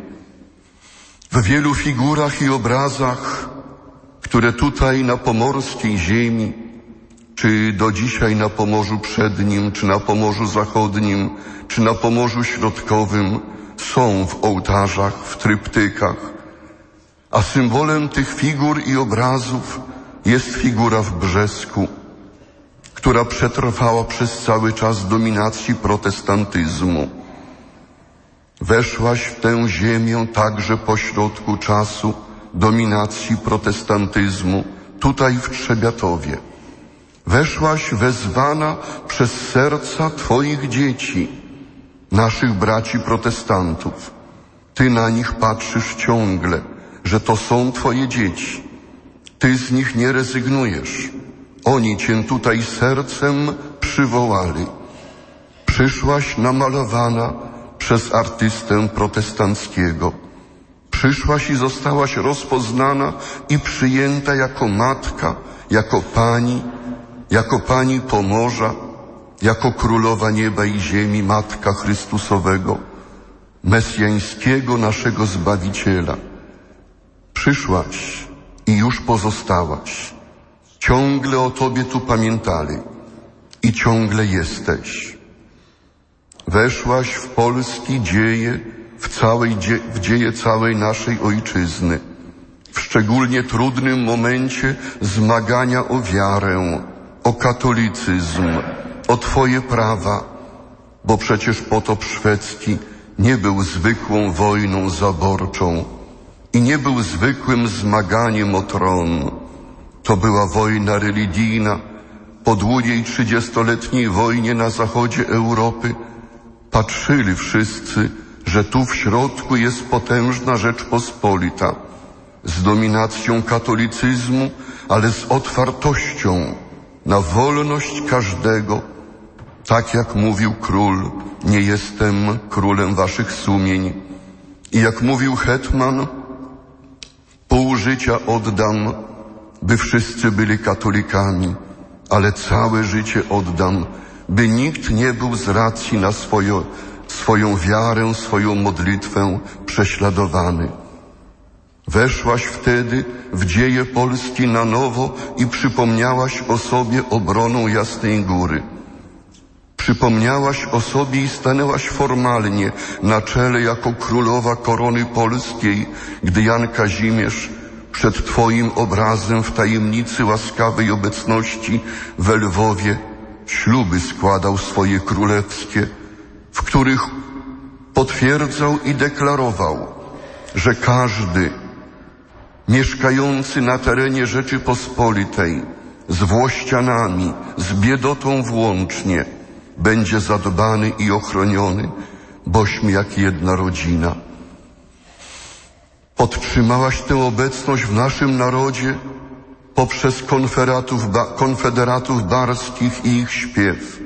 w wielu figurach i obrazach, które tutaj na pomorskiej ziemi, czy do dzisiaj na Pomorzu Przednim, czy na Pomorzu Zachodnim, czy na Pomorzu Środkowym są w ołtarzach, w tryptykach. A symbolem tych figur i obrazów jest figura w Brzesku, która przetrwała przez cały czas dominacji protestantyzmu. Weszłaś w tę ziemię także pośrodku czasu dominacji protestantyzmu tutaj w Trzebiatowie. Weszłaś wezwana przez serca Twoich dzieci, naszych braci protestantów. Ty na nich patrzysz ciągle, że to są Twoje dzieci. Ty z nich nie rezygnujesz. Oni Cię tutaj sercem przywołali. Przyszłaś namalowana przez artystę protestanckiego. Przyszłaś i zostałaś rozpoznana i przyjęta jako matka, jako pani Pomorza, jako królowa nieba i ziemi, matka Chrystusowego, mesjańskiego naszego Zbawiciela. Przyszłaś i już pozostałaś. Ciągle o Tobie tu pamiętali i ciągle jesteś. Weszłaś w polskie dzieje, w dzieje całej naszej ojczyzny, w szczególnie trudnym momencie zmagania o wiarę, o katolicyzm, o Twoje prawa, bo przecież potop szwedzki nie był zwykłą wojną zaborczą i nie był zwykłym zmaganiem o tron. To była wojna religijna. Po długiej 30-letniej wojnie na zachodzie Europy patrzyli wszyscy, że tu w środku jest potężna Rzeczpospolita z dominacją katolicyzmu, ale z otwartością na wolność każdego. Tak jak mówił król, nie jestem królem waszych sumień. I jak mówił hetman, pół życia oddam, by wszyscy byli katolikami, ale całe życie oddam, by nikt nie był z racji na swoją wiarę, swoją modlitwę prześladowany. Weszłaś wtedy w dzieje Polski na nowo i przypomniałaś o sobie obroną Jasnej Góry. Przypomniałaś o sobie i stanęłaś formalnie na czele jako królowa korony polskiej, gdy Jan Kazimierz przed Twoim obrazem w tajemnicy łaskawej obecności w Lwowie śluby składał swoje królewskie, w których potwierdzał i deklarował, że każdy mieszkający na terenie Rzeczypospolitej z włościanami, z biedotą włącznie, będzie zadbany i ochroniony, bośmy jak jedna rodzina. Podtrzymałaś tę obecność w naszym narodzie poprzez konfederatów barskich i ich śpiew.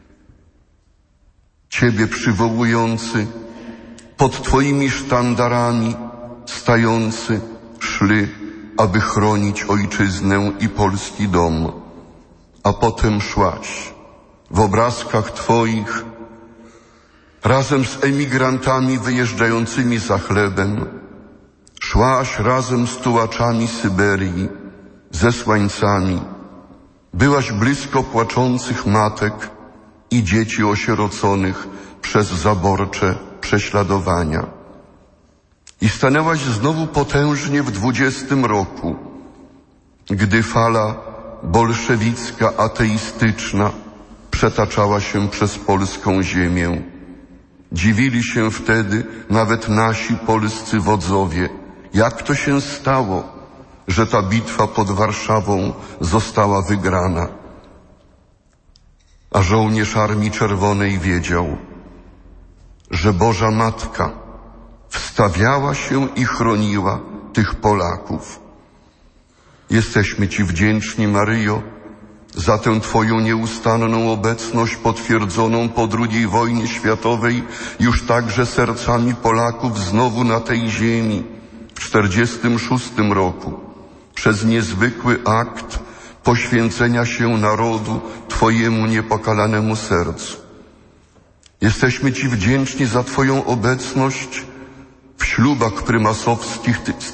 Ciebie przywołujący, pod Twoimi sztandarami stający, szli, aby chronić ojczyznę i polski dom. A potem szłaś w obrazkach Twoich razem z emigrantami wyjeżdżającymi za chlebem. Szłaś razem z tułaczami Syberii, zesłańcami. Byłaś blisko płaczących matek i dzieci osieroconych przez zaborcze prześladowania. I stanęłaś znowu potężnie w 20 roku, gdy fala bolszewicka, ateistyczna przetaczała się przez polską ziemię. Dziwili się wtedy nawet nasi polscy wodzowie, jak to się stało, że ta bitwa pod Warszawą została wygrana. A żołnierz Armii Czerwonej wiedział, że Boża Matka wstawiała się i chroniła tych Polaków. Jesteśmy Ci wdzięczni, Maryjo, za tę Twoją nieustanną obecność potwierdzoną po II wojnie światowej już także sercami Polaków znowu na tej ziemi w 1946 roku przez niezwykły akt poświęcenia się narodu Twojemu niepokalanemu sercu. Jesteśmy Ci wdzięczni za Twoją obecność w ślubach prymasowskich z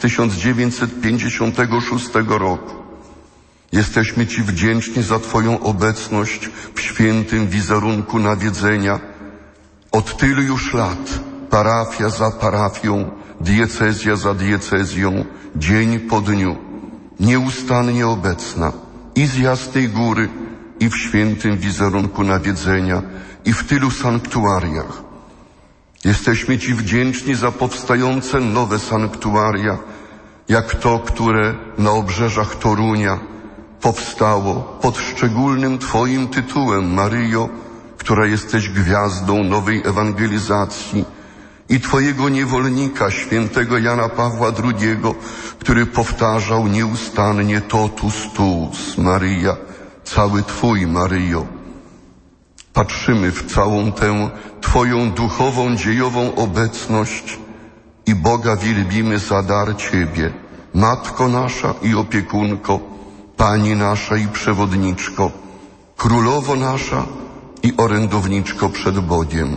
1956 roku. Jesteśmy Ci wdzięczni za Twoją obecność w świętym wizerunku nawiedzenia. Od tylu już lat, parafia za parafią, diecezja za diecezją, dzień po dniu, nieustannie obecna i z Jasnej Góry, i w świętym wizerunku nawiedzenia, i w tylu sanktuariach. Jesteśmy Ci wdzięczni za powstające nowe sanktuaria, jak to, które na obrzeżach Torunia powstało pod szczególnym Twoim tytułem, Maryjo, która jesteś gwiazdą nowej ewangelizacji, i Twojego niewolnika, świętego Jana Pawła II, który powtarzał nieustannie totus tuus, Maryja, cały Twój, Maryjo. Patrzymy w całą tę Twoją duchową, dziejową obecność i Boga wielbimy za dar Ciebie, Matko nasza i opiekunko, Pani nasza i przewodniczko, Królowo nasza i orędowniczko przed Bogiem.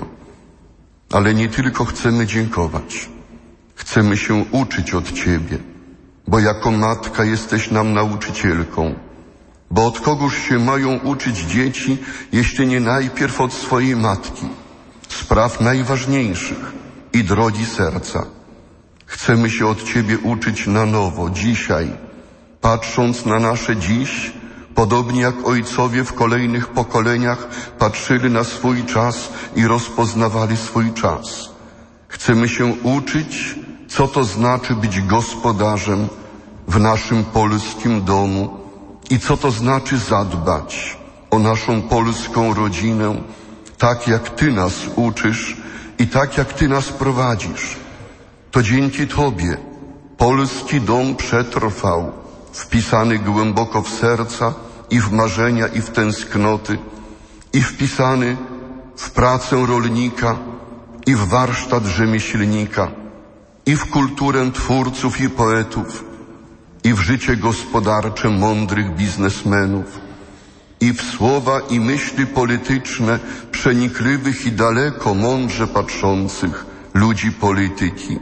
Ale nie tylko chcemy dziękować, chcemy się uczyć od Ciebie, bo jako matka jesteś nam nauczycielką. Bo od kogóż się mają uczyć dzieci, jeśli nie najpierw od swojej matki, spraw najważniejszych i drogi serca. Chcemy się od Ciebie uczyć na nowo, dzisiaj, patrząc na nasze dziś, podobnie jak ojcowie w kolejnych pokoleniach patrzyli na swój czas i rozpoznawali swój czas. Chcemy się uczyć, co to znaczy być gospodarzem w naszym polskim domu i co to znaczy zadbać o naszą polską rodzinę, tak jak Ty nas uczysz i tak jak Ty nas prowadzisz. To dzięki Tobie polski dom przetrwał, wpisany głęboko w serca i w marzenia i w tęsknoty, i wpisany w pracę rolnika i w warsztat rzemieślnika, i w kulturę twórców i poetów, i w życie gospodarcze mądrych biznesmenów, i w słowa i myśli polityczne przenikliwych i daleko mądrze patrzących ludzi polityki.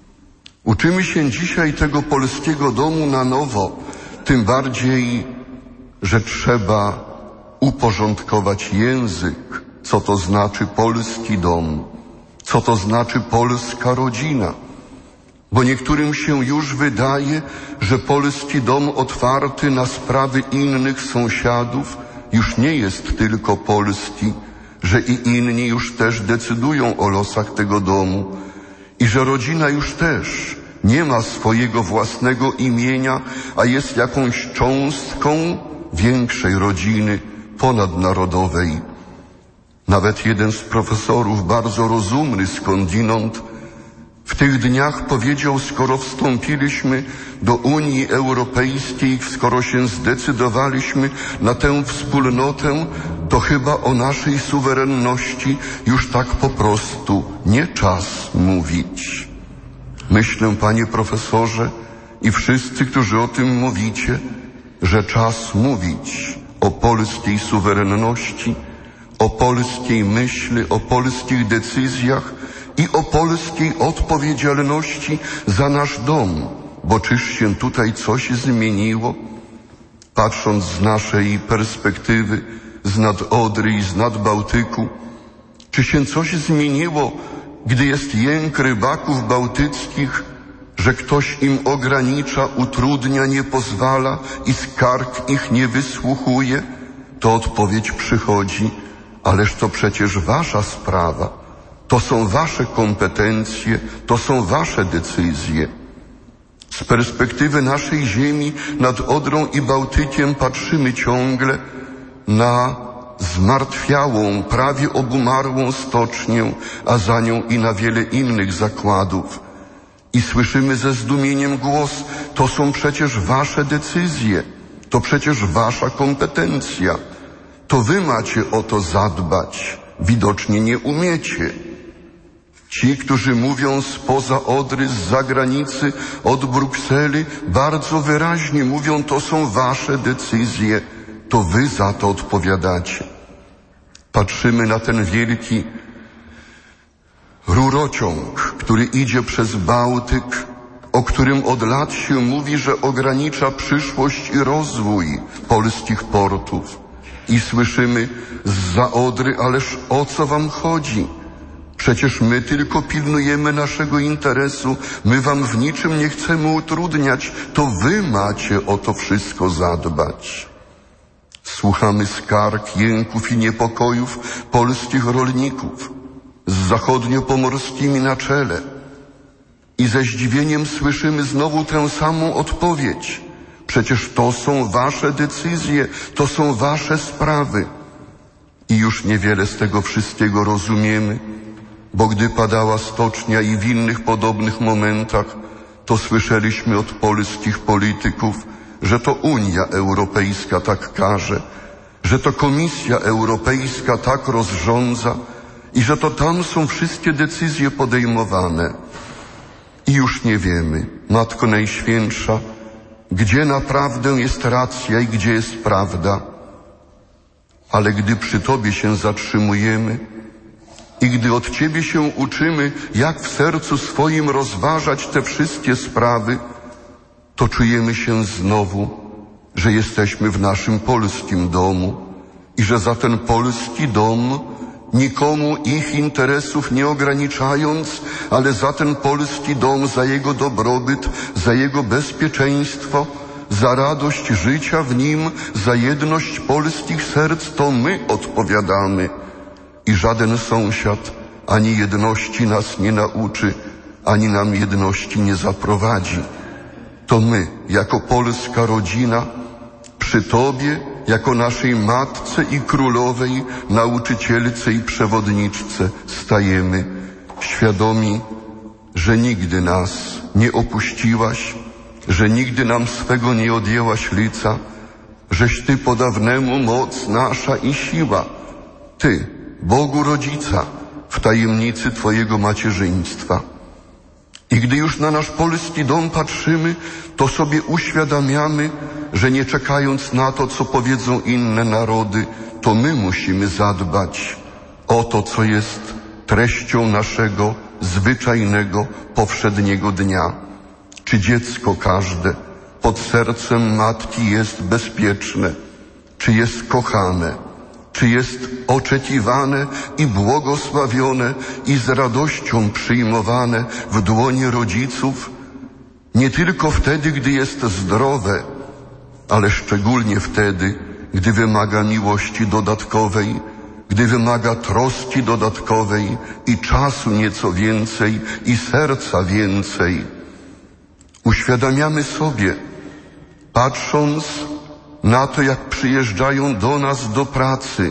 Uczymy się dzisiaj tego polskiego domu na nowo, tym bardziej, że trzeba uporządkować język, co to znaczy polski dom, co to znaczy polska rodzina. Bo niektórym się już wydaje, że polski dom otwarty na sprawy innych sąsiadów już nie jest tylko polski, że i inni już też decydują o losach tego domu i że rodzina już też nie ma swojego własnego imienia, a jest jakąś cząstką większej rodziny ponadnarodowej. Nawet jeden z profesorów, bardzo rozumny skądinąd, w tych dniach powiedział, skoro wstąpiliśmy do Unii Europejskiej, skoro się zdecydowaliśmy na tę wspólnotę, to chyba o naszej suwerenności już tak po prostu nie czas mówić. Myślę, panie profesorze, i wszyscy, którzy o tym mówicie, że czas mówić o polskiej suwerenności, o polskiej myśli, o polskich decyzjach i o polskiej odpowiedzialności za nasz dom, bo czyż się tutaj coś zmieniło? Patrząc z naszej perspektywy, z nad Odry i z nad Bałtyku, czy się coś zmieniło, gdy jest jęk rybaków bałtyckich, że ktoś im ogranicza, utrudnia, nie pozwala i skarg ich nie wysłuchuje? To odpowiedź przychodzi, ależ to przecież wasza sprawa, to są wasze kompetencje, to są wasze decyzje. Z perspektywy naszej ziemi nad Odrą i Bałtykiem patrzymy ciągle na zmartwiałą, prawie obumarłą stocznię, a za nią i na wiele innych zakładów. I słyszymy ze zdumieniem głos, to są przecież wasze decyzje, to przecież wasza kompetencja. To wy macie o to zadbać, widocznie nie umiecie. Ci, którzy mówią spoza Odry, z zagranicy, od Brukseli, bardzo wyraźnie mówią, to są wasze decyzje, to wy za to odpowiadacie. Patrzymy na ten wielki rurociąg, który idzie przez Bałtyk, o którym od lat się mówi, że ogranicza przyszłość i rozwój polskich portów. I słyszymy zza Odry, ależ o co wam chodzi? Przecież my tylko pilnujemy naszego interesu, my wam w niczym nie chcemy utrudniać, to wy macie o to wszystko zadbać. Słuchamy skarg, jęków i niepokojów polskich rolników z zachodniopomorskimi na czele. I ze zdziwieniem słyszymy znowu tę samą odpowiedź. Przecież to są wasze decyzje, to są wasze sprawy. I już niewiele z tego wszystkiego rozumiemy, bo gdy padała stocznia i w innych podobnych momentach, to słyszeliśmy od polskich polityków, że to Unia Europejska tak każe, że to Komisja Europejska tak rozrządza i że to tam są wszystkie decyzje podejmowane. I już nie wiemy, Matko Najświętsza, gdzie naprawdę jest racja i gdzie jest prawda. Ale gdy przy Tobie się zatrzymujemy i gdy od Ciebie się uczymy, jak w sercu swoim rozważać te wszystkie sprawy, to czujemy się znowu, że jesteśmy w naszym polskim domu i że za ten polski dom, nikomu ich interesów nie ograniczając, ale za ten polski dom, za jego dobrobyt, za jego bezpieczeństwo, za radość życia w nim, za jedność polskich serc, to my odpowiadamy. I żaden sąsiad ani jedności nas nie nauczy, ani nam jedności nie zaprowadzi. To my, jako polska rodzina, przy Tobie, jako naszej Matce i Królowej, nauczycielce i przewodniczce stajemy, świadomi, że nigdy nas nie opuściłaś, że nigdy nam swego nie odjęłaś lica, żeś Ty podawnemu moc nasza i siła. Ty, Bogu Rodzica, w tajemnicy Twojego macierzyństwa. I gdy już na nasz polski dom patrzymy, to sobie uświadamiamy, że nie czekając na to, co powiedzą inne narody, to my musimy zadbać o to, co jest treścią naszego zwyczajnego, powszedniego dnia. Czy dziecko każde pod sercem matki jest bezpieczne, czy jest kochane, czy jest oczekiwane i błogosławione i z radością przyjmowane w dłonie rodziców, nie tylko wtedy, gdy jest zdrowe, ale szczególnie wtedy, gdy wymaga miłości dodatkowej, gdy wymaga troski dodatkowej i czasu nieco więcej i serca więcej. Uświadamiamy sobie, patrząc na to, jak przyjeżdżają do nas do pracy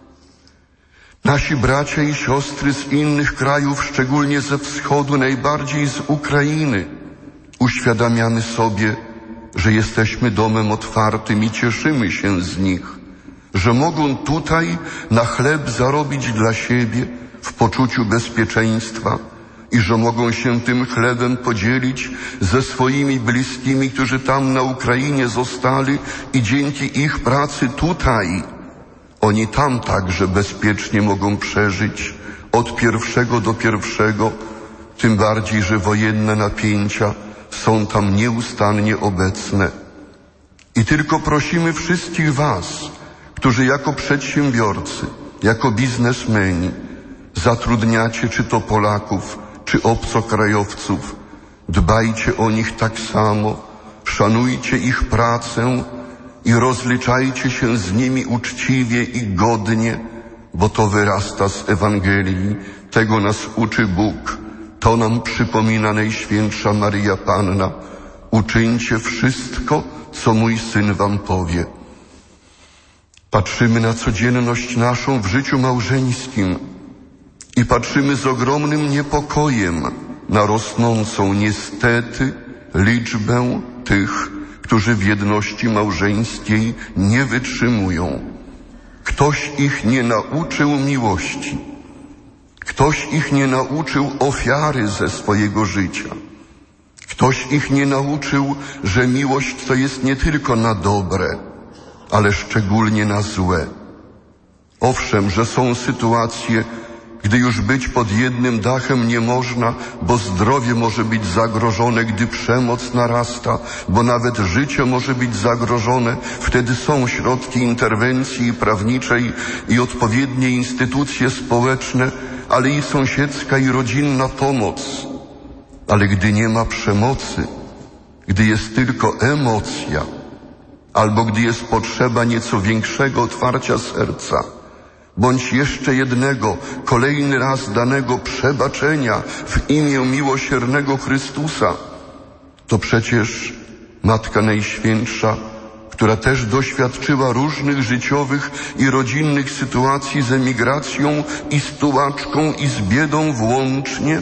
nasi bracia i siostry z innych krajów, szczególnie ze wschodu, najbardziej z Ukrainy. Uświadamiamy sobie, że jesteśmy domem otwartym i cieszymy się z nich, że mogą tutaj na chleb zarobić dla siebie w poczuciu bezpieczeństwa i że mogą się tym chlebem podzielić ze swoimi bliskimi, którzy tam na Ukrainie zostali i dzięki ich pracy tutaj oni tam także bezpiecznie mogą przeżyć od pierwszego do pierwszego, tym bardziej, że wojenne napięcia są tam nieustannie obecne. I tylko prosimy wszystkich was, którzy jako przedsiębiorcy, jako biznesmeni zatrudniacie czy to Polaków, czy obcokrajowców, dbajcie o nich tak samo, szanujcie ich pracę i rozliczajcie się z nimi uczciwie i godnie, bo to wyrasta z Ewangelii, tego nas uczy Bóg, to nam przypomina Najświętsza Maryja Panna. Uczyńcie wszystko, co mój Syn wam powie. Patrzymy na codzienność naszą w życiu małżeńskim i patrzymy z ogromnym niepokojem na rosnącą niestety liczbę tych, którzy w jedności małżeńskiej nie wytrzymują. Ktoś ich nie nauczył miłości. Ktoś ich nie nauczył ofiary ze swojego życia. Ktoś ich nie nauczył, że miłość to jest nie tylko na dobre, ale szczególnie na złe. Owszem, że są sytuacje, gdy już być pod jednym dachem nie można, bo zdrowie może być zagrożone, gdy przemoc narasta, bo nawet życie może być zagrożone. Wtedy są środki interwencji prawniczej i odpowiednie instytucje społeczne, ale i sąsiedzka i rodzinna pomoc. Ale gdy nie ma przemocy, gdy jest tylko emocja, albo gdy jest potrzeba nieco większego otwarcia serca, bądź jeszcze jednego, kolejny raz danego przebaczenia w imię miłosiernego Chrystusa, to przecież Matka Najświętsza, która też doświadczyła różnych życiowych i rodzinnych sytuacji z emigracją i z tułaczką i z biedą włącznie,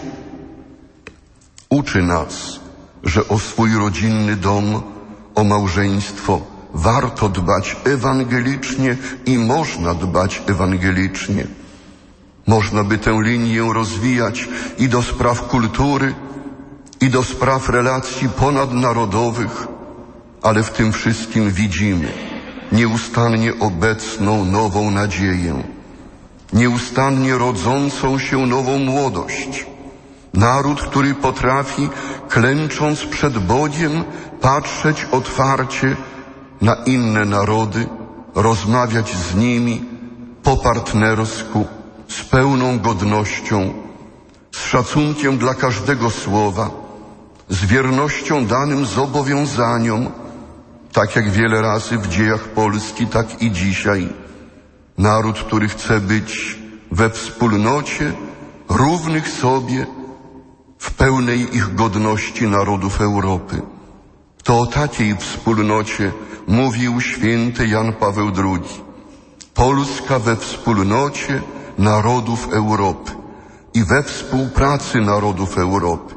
uczy nas, że o swój rodzinny dom, o małżeństwo warto dbać ewangelicznie i można dbać ewangelicznie. Można by tę linię rozwijać i do spraw kultury, i do spraw relacji ponadnarodowych, ale w tym wszystkim widzimy nieustannie obecną nową nadzieję, nieustannie rodzącą się nową młodość. Naród, który potrafi, klęcząc przed Bogiem, patrzeć otwarcie na inne narody, rozmawiać z nimi po partnersku, z pełną godnością, z szacunkiem dla każdego słowa, z wiernością danym zobowiązaniom, tak jak wiele razy w dziejach Polski, tak i dzisiaj. Naród, który chce być we wspólnocie równych sobie, w pełnej ich godności narodów Europy. To o takiej wspólnocie mówił święty Jan Paweł II. Polska we wspólnocie narodów Europy i we współpracy narodów Europy,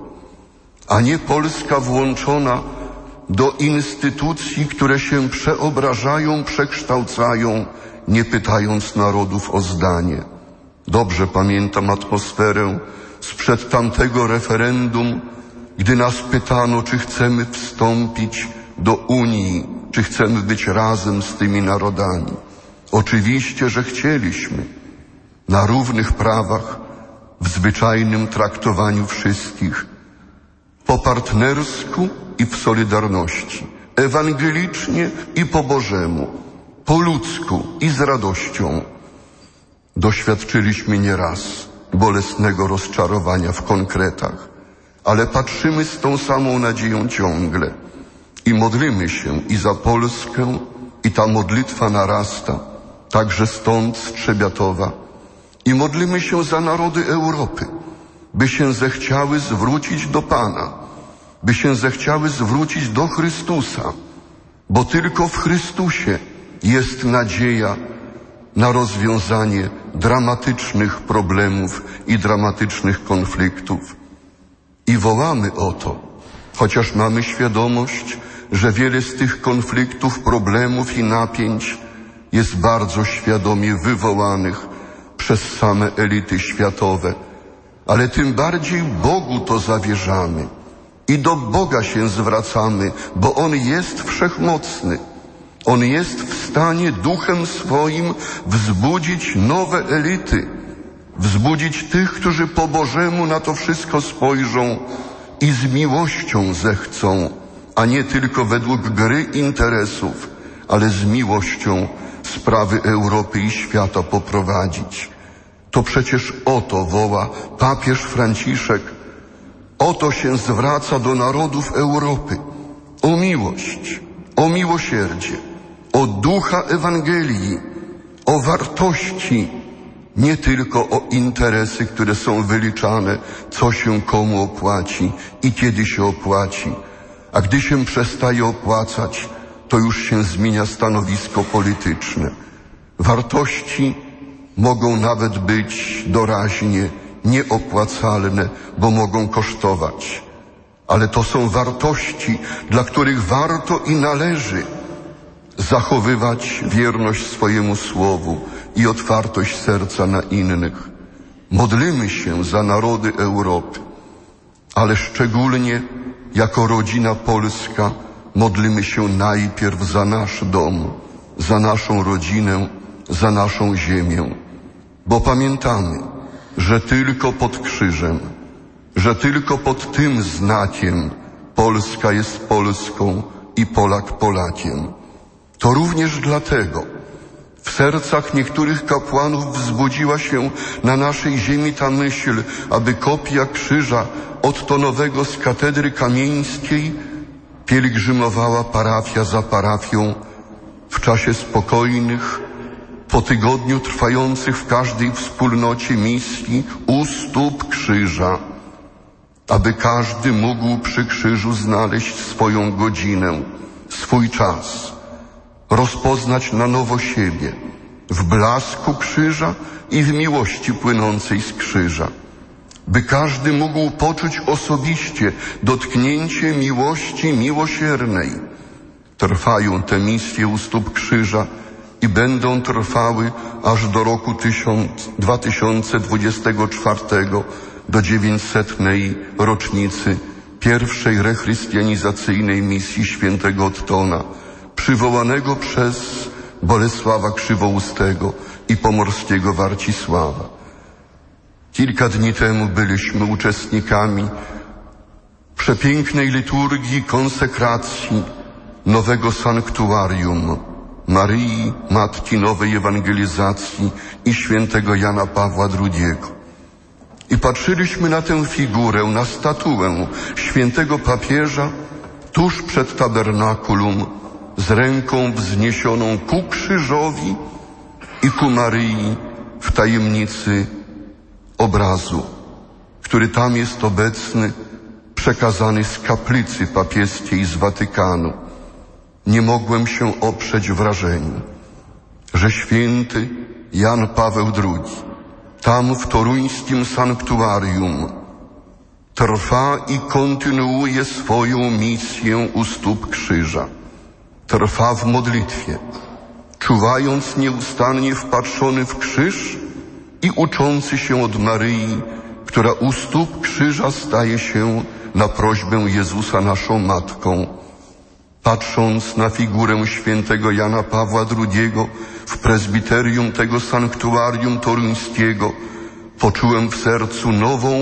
a nie Polska włączona do instytucji, które się przeobrażają, przekształcają, nie pytając narodów o zdanie. Dobrze pamiętam atmosferę sprzed tamtego referendum, gdy nas pytano, czy chcemy wstąpić do Unii, czy chcemy być razem z tymi narodami. Oczywiście, że chcieliśmy. Na równych prawach, w zwyczajnym traktowaniu wszystkich, po partnersku i w solidarności, ewangelicznie i po Bożemu, po ludzku i z radością. Doświadczyliśmy nieraz bolesnego rozczarowania w konkretach, ale patrzymy z tą samą nadzieją ciągle i modlimy się i za Polskę, i ta modlitwa narasta, także stąd z Trzebiatowa, i modlimy się za narody Europy, by się zechciały zwrócić do Pana, by się zechciały zwrócić do Chrystusa, bo tylko w Chrystusie jest nadzieja na rozwiązanie dramatycznych problemów i dramatycznych konfliktów. I wołamy o to, chociaż mamy świadomość, że wiele z tych konfliktów, problemów i napięć jest bardzo świadomie wywołanych przez same elity światowe, ale tym bardziej Bogu to zawierzamy i do Boga się zwracamy, bo On jest wszechmocny. On jest w stanie duchem swoim wzbudzić nowe elity, wzbudzić tych, którzy po Bożemu na to wszystko spojrzą i z miłością zechcą, a nie tylko według gry interesów, ale z miłością sprawy Europy i świata poprowadzić. To przecież o to woła papież Franciszek, o to się zwraca do narodów Europy, o miłość, o miłosierdzie, o ducha Ewangelii, o wartości, nie tylko o interesy, które są wyliczane, co się komu opłaci i kiedy się opłaci. A gdy się przestaje opłacać, to już się zmienia stanowisko polityczne. Wartości mogą nawet być doraźnie nieopłacalne, bo mogą kosztować. Ale to są wartości, dla których warto i należy zachowywać wierność swojemu słowu i otwartość serca na innych. Modlimy się za narody Europy, ale szczególnie jako rodzina polska modlimy się najpierw za nasz dom, za naszą rodzinę, za naszą ziemię. Bo pamiętamy, że tylko pod krzyżem, że tylko pod tym znakiem Polska jest Polską i Polak Polakiem. To również dlatego w sercach niektórych kapłanów wzbudziła się na naszej ziemi ta myśl, aby kopia krzyża odtonowego z katedry kamieńskiej pielgrzymowała parafia za parafią w czasie spokojnych, po tygodniu trwających w każdej wspólnocie misji u stóp krzyża, aby każdy mógł przy krzyżu znaleźć swoją godzinę, swój czas, rozpoznać na nowo siebie w blasku krzyża i w miłości płynącej z krzyża, by każdy mógł poczuć osobiście dotknięcie miłości miłosiernej. Trwają te misje u stóp krzyża i będą trwały aż do roku 2024, do 900. rocznicy pierwszej rechrystianizacyjnej misji świętego Ottona, przywołanego przez Bolesława Krzywoustego i pomorskiego Warcisława. Kilka dni temu byliśmy uczestnikami przepięknej liturgii konsekracji nowego sanktuarium Maryi, Matki Nowej Ewangelizacji i świętego Jana Pawła II. I patrzyliśmy na tę figurę, na statuę świętego papieża tuż przed tabernakulum, z ręką wzniesioną ku krzyżowi i ku Maryi w tajemnicy obrazu, który tam jest obecny, przekazany z kaplicy papieskiej z Watykanu. Nie mogłem się oprzeć wrażeniu, że święty Jan Paweł II tam w toruńskim sanktuarium trwa i kontynuuje swoją misję u stóp krzyża. Trwa w modlitwie, czuwając nieustannie wpatrzony w krzyż i uczący się od Maryi, która u stóp krzyża staje się na prośbę Jezusa naszą Matką. Patrząc na figurę świętego Jana Pawła II w prezbiterium tego sanktuarium toruńskiego, poczułem w sercu nową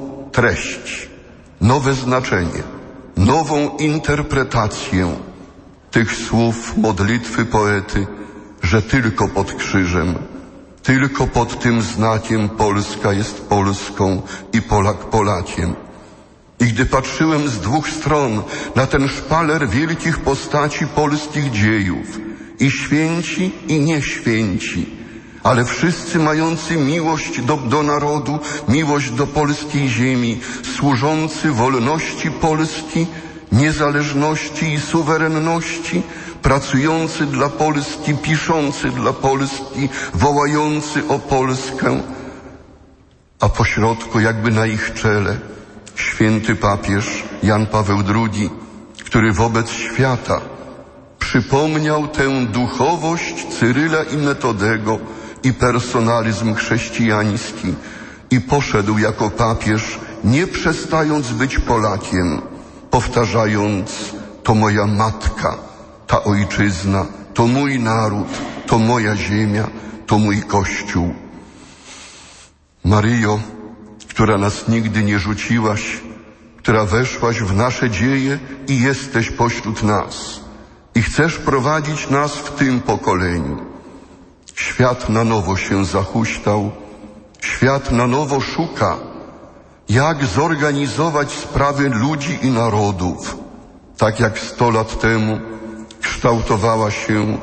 treść, nowe znaczenie, nową interpretację tych słów modlitwy poety, że tylko pod krzyżem, tylko pod tym znakiem Polska jest Polską i Polak Polakiem. I gdy patrzyłem z dwóch stron na ten szpaler wielkich postaci polskich dziejów, i święci, i nieświęci, ale wszyscy mający miłość do narodu, miłość do polskiej ziemi, służący wolności Polski, niezależności i suwerenności, pracujący dla Polski, piszący dla Polski, wołający o Polskę, a pośrodku jakby na ich czele święty papież Jan Paweł II, który wobec świata przypomniał tę duchowość Cyryla i Metodego i personalizm chrześcijański i poszedł jako papież, nie przestając być Polakiem, powtarzając: to moja matka, ta ojczyzna, to mój naród, to moja ziemia, to mój Kościół. Maryjo, która nas nigdy nie rzuciłaś, która weszłaś w nasze dzieje i jesteś pośród nas i chcesz prowadzić nas w tym pokoleniu. Świat na nowo się zahuśtał, świat na nowo szuka, jak zorganizować sprawy ludzi i narodów, tak jak 100 lat temu kształtowała się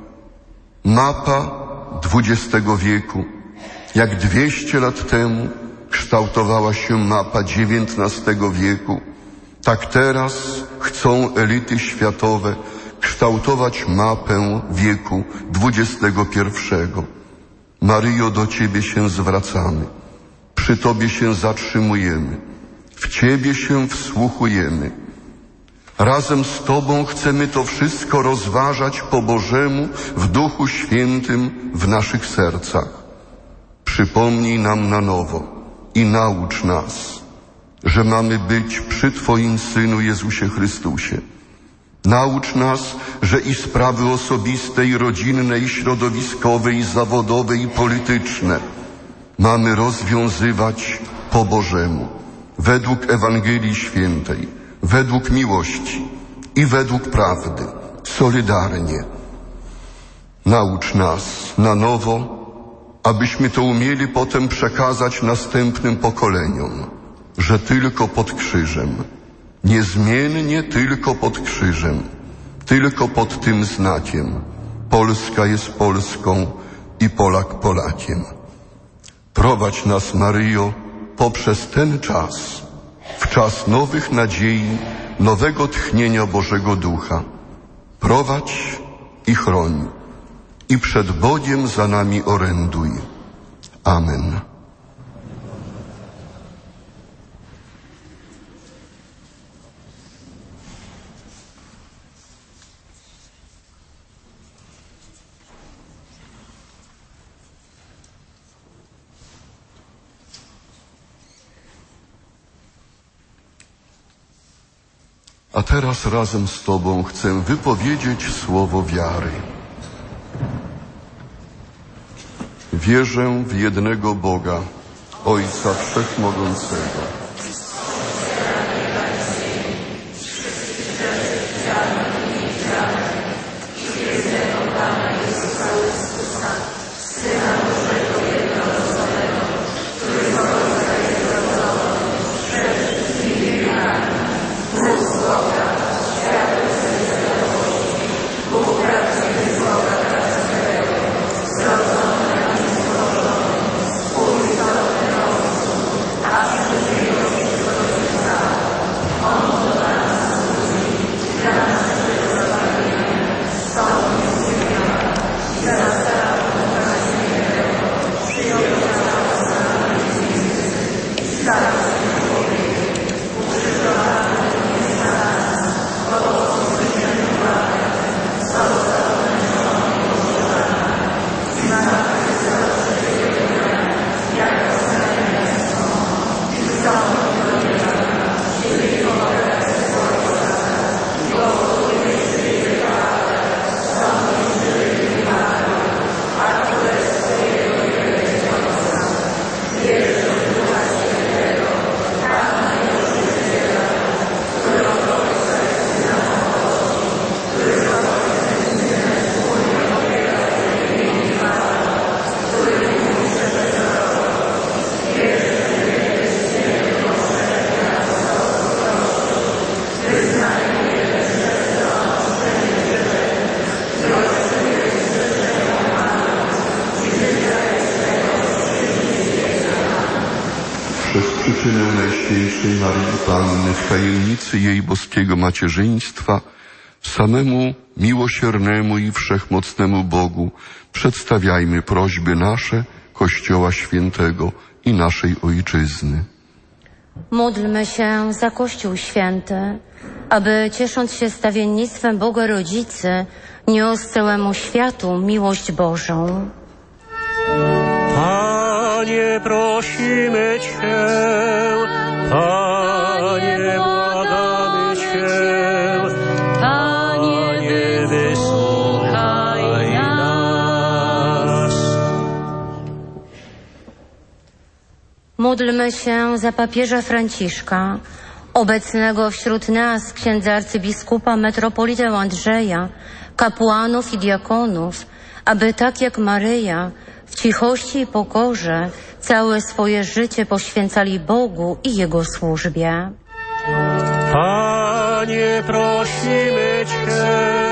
mapa XX wieku, jak 200 lat temu kształtowała się mapa XIX wieku, tak teraz chcą elity światowe kształtować mapę wieku XXI. Maryjo, do Ciebie się zwracamy, przy Tobie się zatrzymujemy, w Ciebie się wsłuchujemy. Razem z Tobą chcemy to wszystko rozważać po Bożemu w Duchu Świętym w naszych sercach. Przypomnij nam na nowo i naucz nas, że mamy być przy Twoim Synu Jezusie Chrystusie. Naucz nas, że i sprawy osobiste, i rodzinne, i środowiskowe, i zawodowe, i polityczne mamy rozwiązywać po Bożemu, według Ewangelii Świętej, według miłości i według prawdy, solidarnie. Naucz nas na nowo, abyśmy to umieli potem przekazać następnym pokoleniom, że tylko pod krzyżem, niezmiennie tylko pod krzyżem, tylko pod tym znakiem Polska jest Polską i Polak Polakiem. Prowadź nas, Maryjo, poprzez ten czas, w czas nowych nadziei, nowego tchnienia Bożego Ducha. Prowadź i chroń, i przed Bogiem za nami oręduj. Amen. A teraz razem z Tobą chcę wypowiedzieć słowo wiary. Wierzę w jednego Boga, Ojca Wszechmogącego, przyczynę Najświętszej Maryi Panny w tajemnicy jej boskiego macierzyństwa samemu miłosiernemu i wszechmocnemu Bogu przedstawiajmy prośby nasze, Kościoła Świętego i naszej Ojczyzny. Módlmy się za Kościół Święty, aby ciesząc się stawiennictwem Boga Rodzicy, niósł całemu światu miłość Bożą. Panie, prosimy Cię, Panie, błagamy Cię, Panie, wysłuchaj nas. Módlmy się za papieża Franciszka, obecnego wśród nas księdza arcybiskupa metropolitę Andrzeja, kapłanów i diakonów, aby tak jak Maryja w cichości i pokorze całe swoje życie poświęcali Bogu i Jego służbie. Panie, prosimy Cię,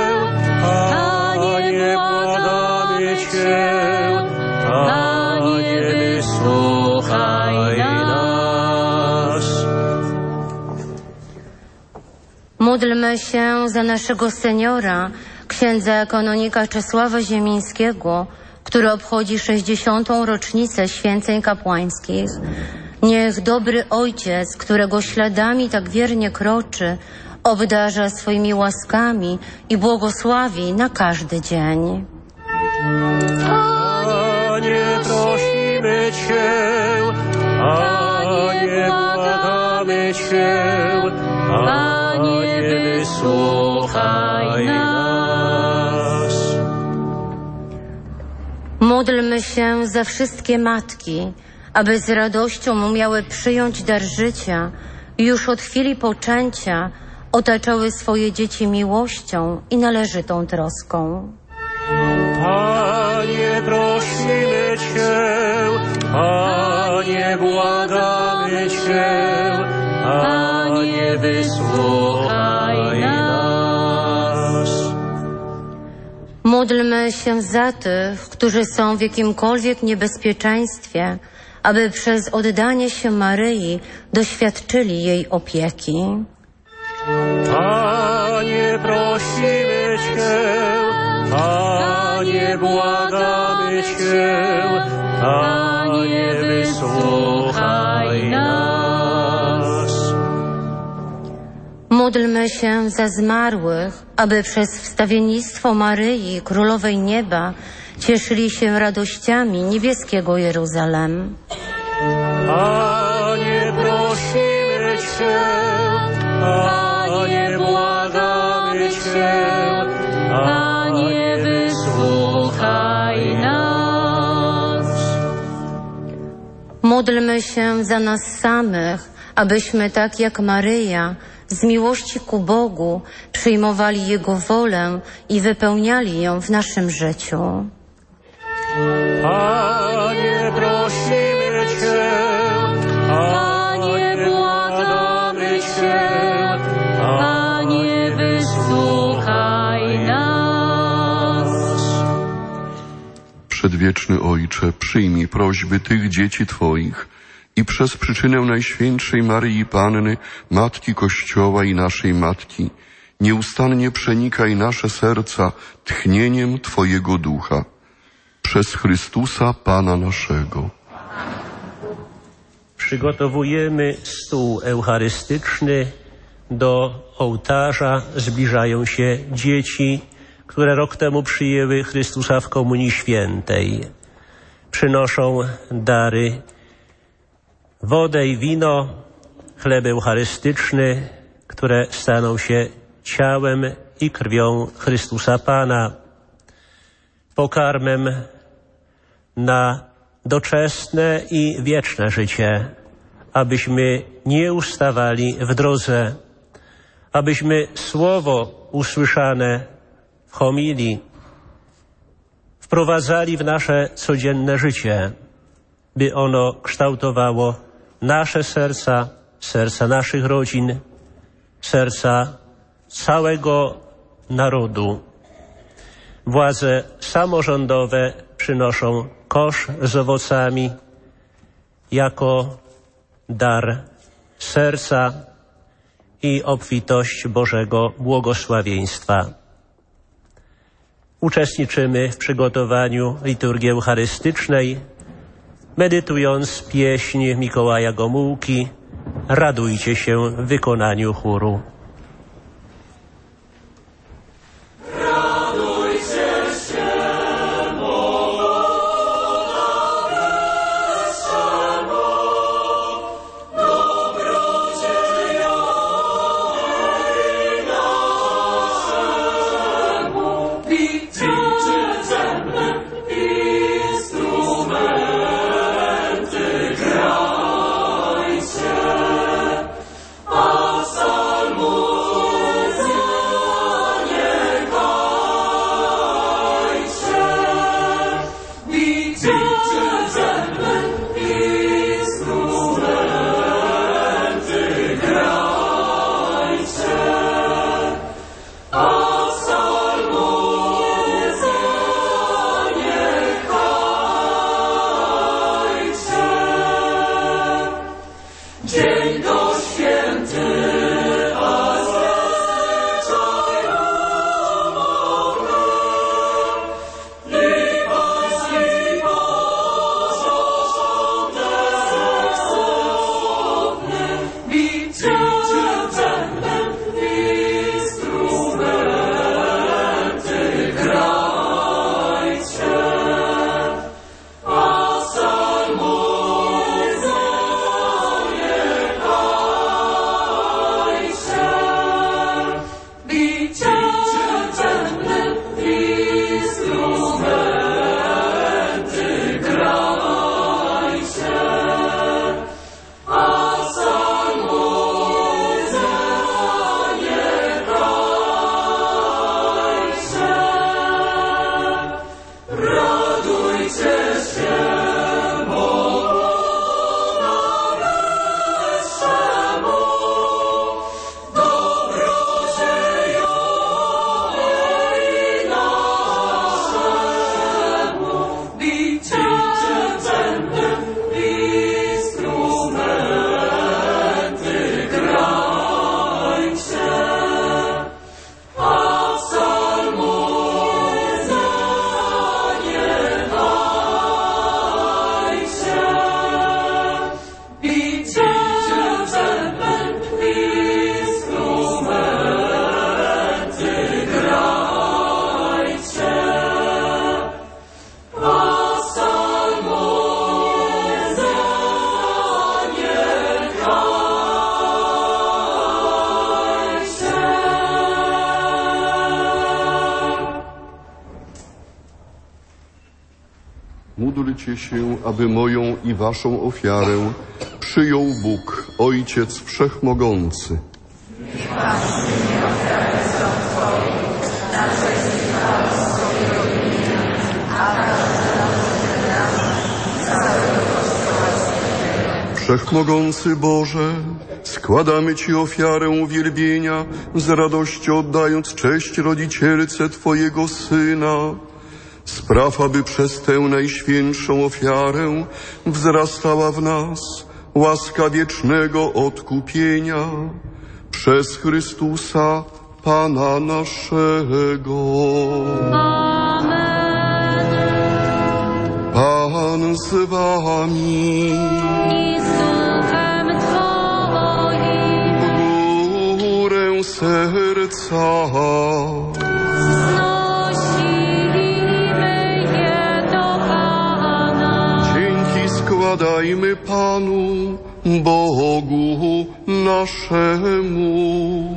Panie, błagamy Cię, Panie, wysłuchaj nas. Módlmy się za naszego seniora, księdza kanonika Czesława Ziemińskiego, który obchodzi 60. rocznicę święceń kapłańskich. Niech dobry Ojciec, którego śladami tak wiernie kroczy, obdarza swoimi łaskami i błogosławi na każdy dzień. Panie, prosimy Cię, Panie, błagamy Cię, Panie, wysłuchaj nas. Módlmy się za wszystkie matki, aby z radością umiały przyjąć dar życia i już od chwili poczęcia otaczały swoje dzieci miłością i należytą troską. Panie, prosimy Cię, Panie, błagamy Cię, Panie, wysłuchaj nas. Módlmy się za tych, którzy są w jakimkolwiek niebezpieczeństwie, aby przez oddanie się Maryi doświadczyli jej opieki. Panie, prosimy Cię, Panie, błagamy Cię, Panie, wysłuchaj nas. Módlmy się za zmarłych, aby przez wstawiennictwo Maryi, Królowej Nieba, cieszyli się radościami niebieskiego Jeruzalem. Panie, prosimy Cię, Panie, błagamy Cię, Panie, wysłuchaj nas. Módlmy się za nas samych, abyśmy tak jak Maryja z miłości ku Bogu przyjmowali Jego wolę i wypełniali ją w naszym życiu. Panie, prosimy Cię, Panie, błagamy Cię, Panie, wysłuchaj nas. Przedwieczny Ojcze, przyjmij prośby tych dzieci Twoich i przez przyczynę Najświętszej Maryi Panny, Matki Kościoła i naszej Matki, nieustannie przenikaj nasze serca tchnieniem Twojego Ducha. Przez Chrystusa Pana naszego. Przygotowujemy stół eucharystyczny. Do ołtarza zbliżają się dzieci, które rok temu przyjęły Chrystusa w Komunii Świętej. Przynoszą dary: wodę i wino, chleb eucharystyczny, które staną się ciałem i krwią Chrystusa Pana, pokarmem na doczesne i wieczne życie, abyśmy nie ustawali w drodze, abyśmy słowo usłyszane w homilii wprowadzali w nasze codzienne życie, by ono kształtowało nasze serca, serca naszych rodzin, serca całego narodu. Władze samorządowe przynoszą kosz z owocami jako dar serca i obfitość Bożego błogosławieństwa. Uczestniczymy w przygotowaniu liturgii eucharystycznej, medytując pieśń Mikołaja Gomułki „Radujcie się” w wykonaniu chóru. Salmo Módlcie się, aby moją i waszą ofiarę przyjął Bóg, Ojciec Wszechmogący. Wszechmogący Boże, składamy Ci ofiarę uwielbienia, z radością oddając cześć rodzicielce Twojego Syna. Spraw, aby przez tę najświętszą ofiarę wzrastała w nas łaska wiecznego odkupienia przez Chrystusa, Pana naszego. Amen. Pan z wami. I z duchem Twoim. W górę serca. Składajmy Panu, Bogu naszemu.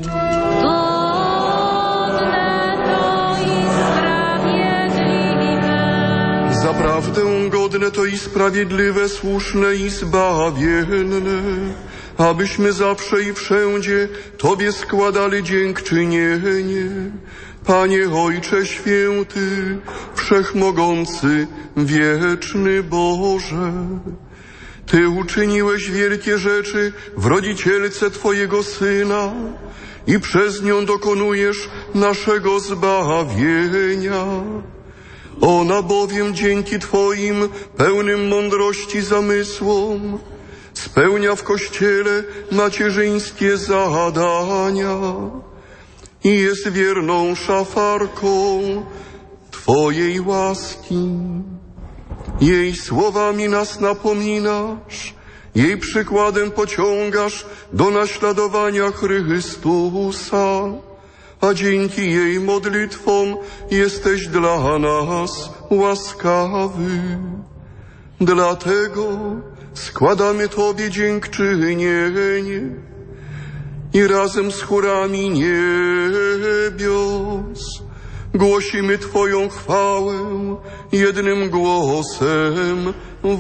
Godne to i sprawiedliwe. Zaprawdę godne to i sprawiedliwe, słuszne i zbawienne, abyśmy zawsze i wszędzie Tobie składali dziękczynienie. Panie Ojcze Święty, Wszechmogący, Wieczny Boże, Ty uczyniłeś wielkie rzeczy w rodzicielce Twojego Syna i przez nią dokonujesz naszego zbawienia. Ona bowiem dzięki Twoim pełnym mądrości zamysłom spełnia w Kościele macierzyńskie zadania i jest wierną szafarką Twojej łaski. Jej słowami nas napominasz, jej przykładem pociągasz do naśladowania Chrystusa, a dzięki jej modlitwom jesteś dla nas łaskawy. Dlatego składamy Tobie dziękczynienie i razem z chórami niebios głosimy Twoją chwałę jednym głosem,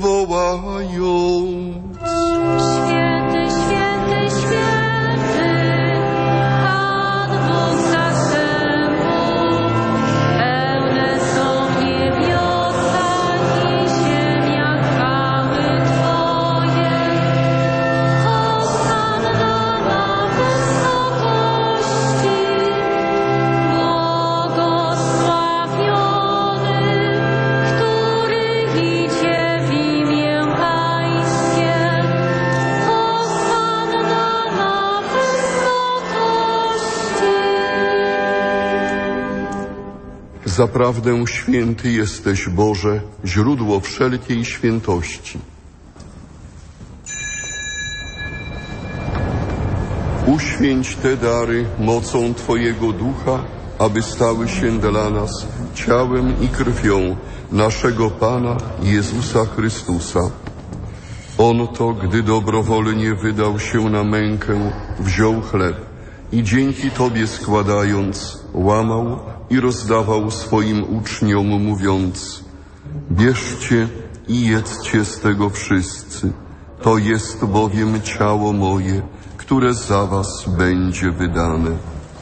wołając: Święty, święty, święty, Pan Bóg zastępów, pełne są niebiosa i ziemia chwały Twojej. Hosanna na wysokości, błogosławiony, który idzie w imię Pańskie. Hosanna na wysokości. Zaprawdę święty jesteś, Boże, źródło wszelkiej świętości. Uświęć te dary mocą Twojego Ducha, aby stały się dla nas ciałem i krwią naszego Pana Jezusa Chrystusa. On to, gdy dobrowolnie wydał się na mękę, wziął chleb i dzięki Tobie składając, łamał i rozdawał swoim uczniom, mówiąc: bierzcie i jedzcie z tego wszyscy, to jest bowiem ciało moje, które za was będzie wydane.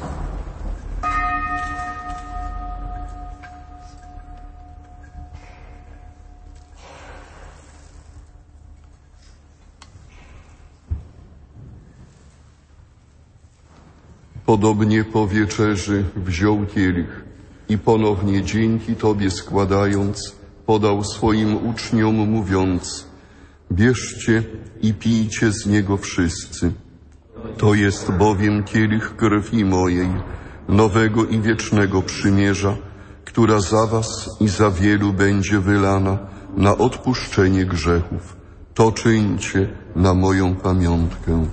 Podobnie po wieczerzy wziął kielich i ponownie dzięki Tobie składając, podał swoim uczniom, mówiąc: bierzcie i pijcie z niego wszyscy. To jest bowiem kielich krwi mojej, nowego i wiecznego przymierza, która za was i za wielu będzie wylana na odpuszczenie grzechów. To czyńcie na moją pamiątkę.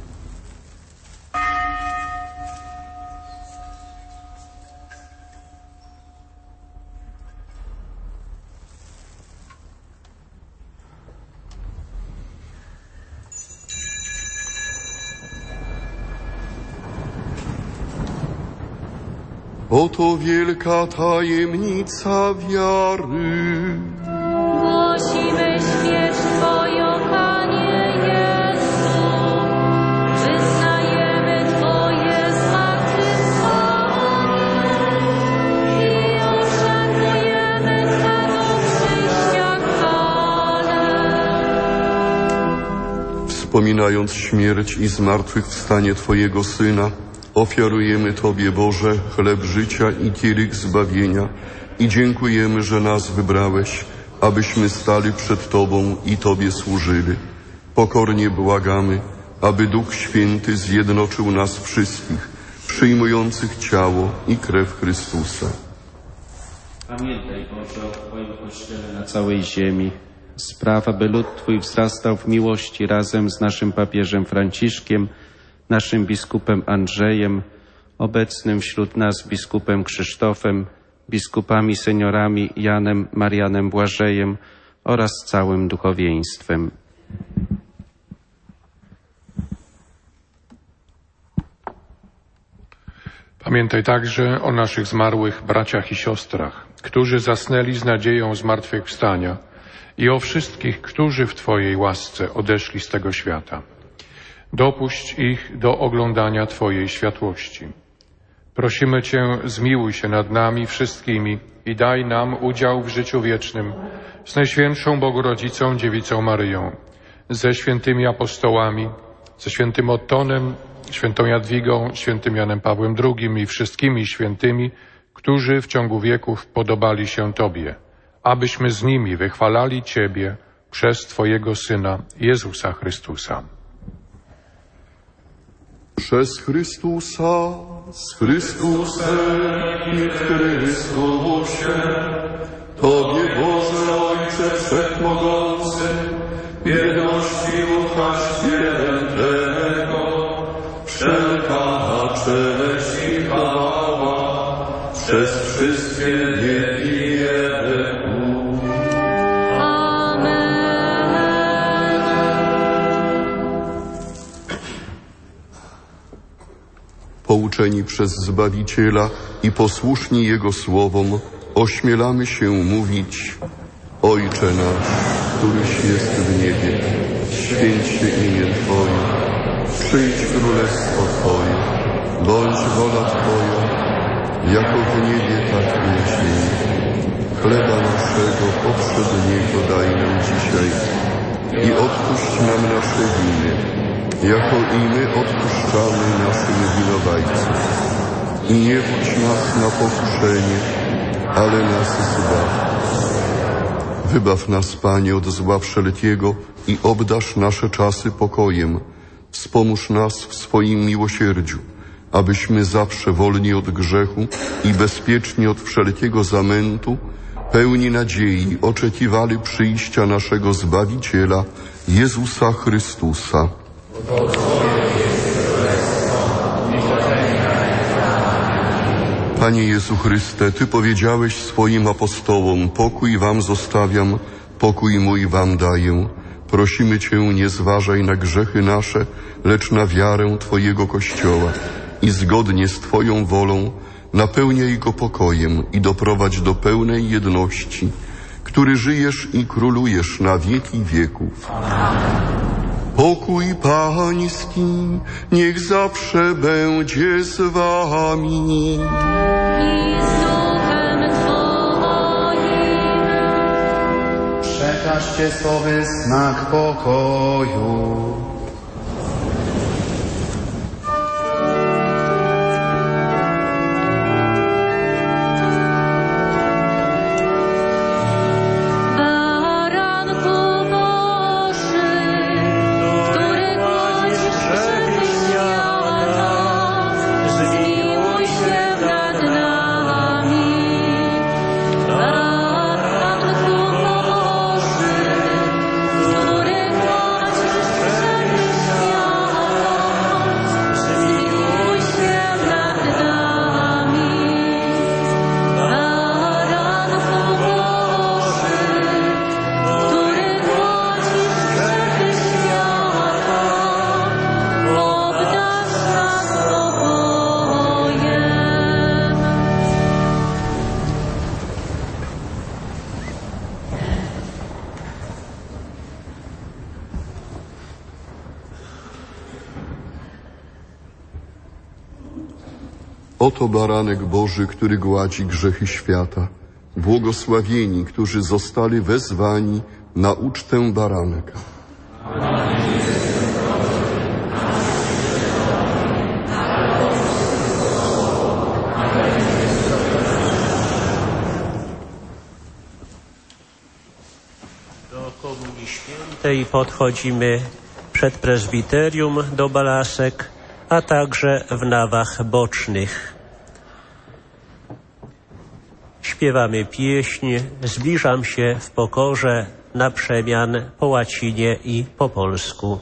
Oto wielka tajemnica wiary. Głosi Wspominając śmierć i zmartwychwstanie Twojego Syna, ofiarujemy Tobie, Boże, chleb życia i kielich zbawienia i dziękujemy, że nas wybrałeś, abyśmy stali przed Tobą i Tobie służyli. Pokornie błagamy, aby Duch Święty zjednoczył nas wszystkich, przyjmujących ciało i krew Chrystusa. Pamiętaj, Boże, o Twoim Kościele na całej ziemi. Spraw, aby lud Twój wzrastał w miłości razem z naszym papieżem Franciszkiem, naszym biskupem Andrzejem, obecnym wśród nas biskupem Krzysztofem, biskupami seniorami Janem, Marianem Błażejem oraz całym duchowieństwem. Pamiętaj także o naszych zmarłych braciach i siostrach, którzy zasnęli z nadzieją zmartwychwstania i o wszystkich, którzy w Twojej łasce odeszli z tego świata. Dopuść ich do oglądania Twojej światłości. Prosimy Cię, zmiłuj się nad nami wszystkimi i daj nam udział w życiu wiecznym z Najświętszą Bogorodzicą Dziewicą Maryją, ze świętymi apostołami, ze świętym Ottonem, świętą Jadwigą, świętym Janem Pawłem II i wszystkimi świętymi, którzy w ciągu wieków podobali się Tobie, abyśmy z nimi wychwalali Ciebie przez Twojego Syna, Jezusa Chrystusa. Przez Chrystusa, z Chrystusem i w Chrystusie, Tobie, Boże Ojcze Wszechmogący, w jedności Ducha Świętego, wszelka cześć i chwała przez wszystkie wieki wieków. Pouczeni przez Zbawiciela i posłuszni Jego słowom, ośmielamy się mówić: Ojcze nasz, któryś jest w niebie, święć się imię Twoje, przyjdź królestwo Twoje, bądź wola Twoja, jako w niebie, tak i na ziemi. Chleba naszego powszedniego daj nam dzisiaj i odpuść nam nasze winy, jako i my odpuszczamy naszym winowajcom. I nie wódź nas na pokuszenie, ale nas zbaw. Wybaw nas, Panie, od zła wszelkiego i obdarz nasze czasy pokojem. Wspomóż nas w swoim miłosierdziu, abyśmy zawsze wolni od grzechu i bezpieczni od wszelkiego zamętu, pełni nadziei oczekiwali przyjścia naszego Zbawiciela, Jezusa Chrystusa. Panie Jezu Chryste, Ty powiedziałeś swoim apostołom: pokój wam zostawiam, pokój mój wam daję. Prosimy Cię, nie zważaj na grzechy nasze, lecz na wiarę Twojego Kościoła i zgodnie z Twoją wolą napełniaj go pokojem i doprowadź do pełnej jedności, który żyjesz i królujesz na wieki wieków. Pokój Pański niech zawsze będzie z Wami. I z duchem Twoim. Przekażcie sobie znak pokoju. Oto baranek Boży, który gładzi grzechy świata. Błogosławieni, którzy zostali wezwani na ucztę baranka. Amen. Komunii Świętej podchodzimy przed prezbiterium do balasek, a także w nawach bocznych. Śpiewamy pieśń Zbliżam się w pokorze, na przemian po łacinie i po polsku.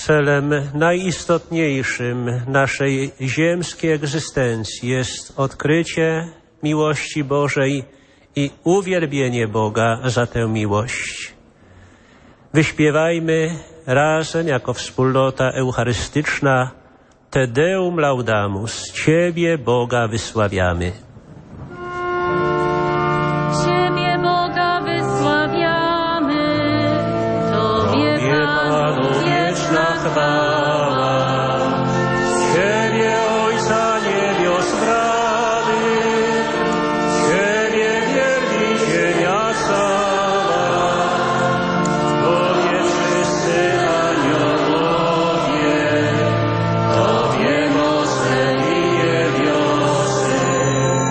Celem najistotniejszym naszej ziemskiej egzystencji jest odkrycie miłości Bożej i uwielbienie Boga za tę miłość. Wyśpiewajmy razem jako wspólnota eucharystyczna Te Deum Laudamus, Ciebie Boga wysławiamy. Ciebie Boga wysławiamy, Tobie Panu wieczna chwała. Ciebie Ojca niebios bramy, Ciebie wielbi ziemia cała, Tobie wszyscy aniołowie, Tobie moce i niebiosy.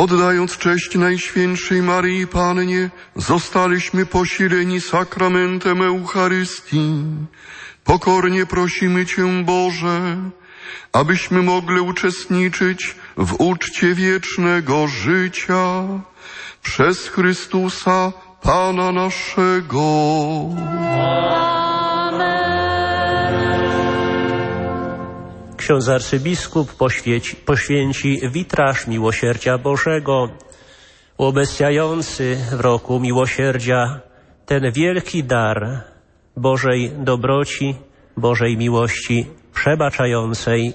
Oddając cześć Najświętszej Maryi Pannie, zostaliśmy posileni sakramentem Eucharystii. Pokornie prosimy Cię, Boże, abyśmy mogli uczestniczyć w uczcie wiecznego życia przez Chrystusa, Pana naszego. Ksiądz arcybiskup poświęci witraż miłosierdzia Bożego, uobecniający w roku miłosierdzia ten wielki dar Bożej dobroci, Bożej miłości przebaczającej.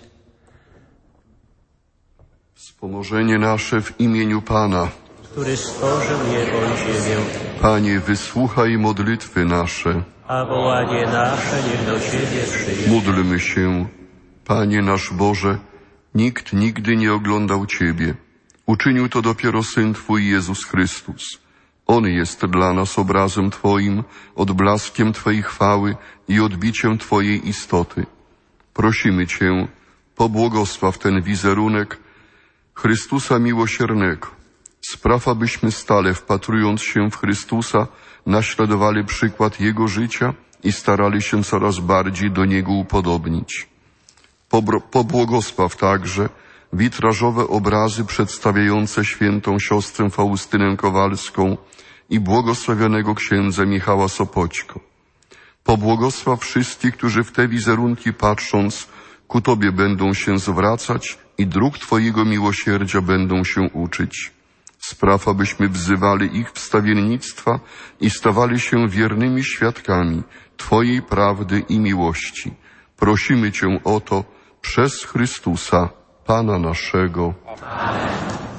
Wspomożenie nasze w imieniu Pana, który stworzył niebo i ziemię. Panie, wysłuchaj modlitwy nasze, a wołanie nasze niech do Ciebie przyjdzie. Módlmy się. Panie nasz Boże, nikt nigdy nie oglądał Ciebie. Uczynił to dopiero Syn Twój Jezus Chrystus. On jest dla nas obrazem Twoim, odblaskiem Twojej chwały i odbiciem Twojej istoty. Prosimy Cię, pobłogosław ten wizerunek Chrystusa miłosiernego. Spraw, abyśmy stale, wpatrując się w Chrystusa, naśladowali przykład Jego życia i starali się coraz bardziej do Niego upodobnić. Pobłogosław także witrażowe obrazy przedstawiające świętą siostrę Faustynę Kowalską i błogosławionego księdza Michała Sopoćko. Pobłogosław wszystkich, którzy w te wizerunki patrząc ku Tobie będą się zwracać i dróg Twojego miłosierdzia będą się uczyć. Spraw, abyśmy wzywali ich wstawiennictwa i stawali się wiernymi świadkami Twojej prawdy i miłości. Prosimy Cię o to przez Chrystusa, Pana naszego. Amen.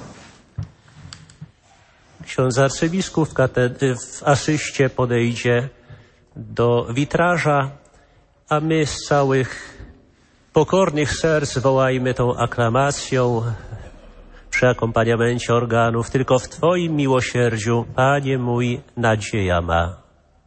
Ksiądz arcybiskup w asyście podejdzie do witraża, a my z całych pokornych serc wołajmy tą aklamacją przy akompaniamencie organów. Tylko w Twoim miłosierdziu, Panie mój, nadzieja ma.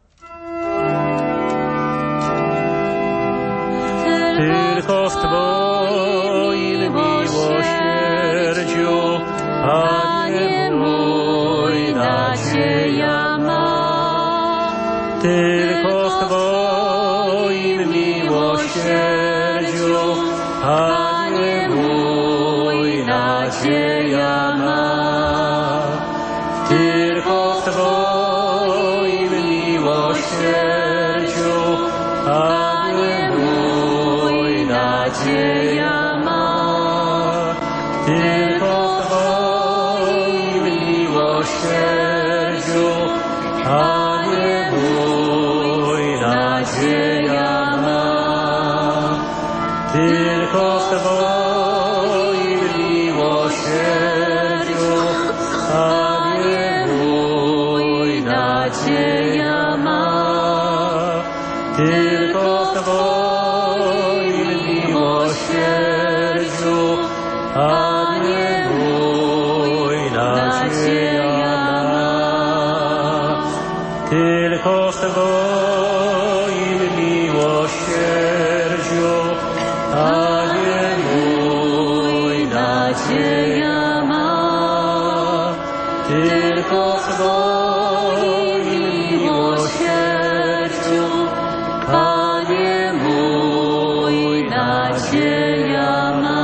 Tylko w Twoim miłosierdziu, Panie mój, nadzieja ma. Tylko w Twoim miłosierdziu, Panie mój, nadzieja ma. Tylko w Twoim miłosierdziu, Panie mój, nadzieja ma. Tylko w Twoim miłosierdziu, Panie mój, nadzieja ma. Tylko w Twoim miłosierdziu, Panie mój, nadzieja ma. Tylko w Twoim miłosierdziu, Panie mój, nadzieja ma. Tylko w Twoim miłosierdziu, Panie mój, nadzieja ma. Tylko w Twoim miłosierdziu, Panie mój, nadzieja ma.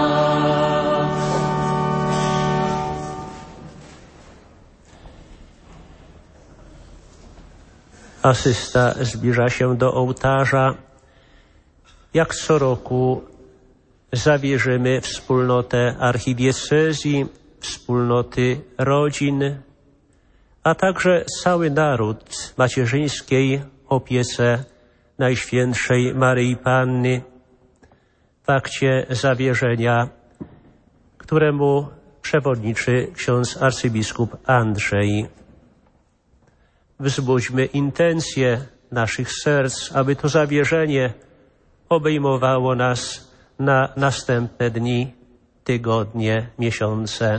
Asysta zbliża się do ołtarza. Jak co roku zawierzymy wspólnotę archidiecezji, wspólnoty rodzin, a także cały naród macierzyńskiej opiece Najświętszej Maryi Panny w akcie zawierzenia, któremu przewodniczy ksiądz arcybiskup Andrzej. Wzbudźmy intencje naszych serc, aby to zawierzenie obejmowało nas na następne dni, tygodnie, miesiące.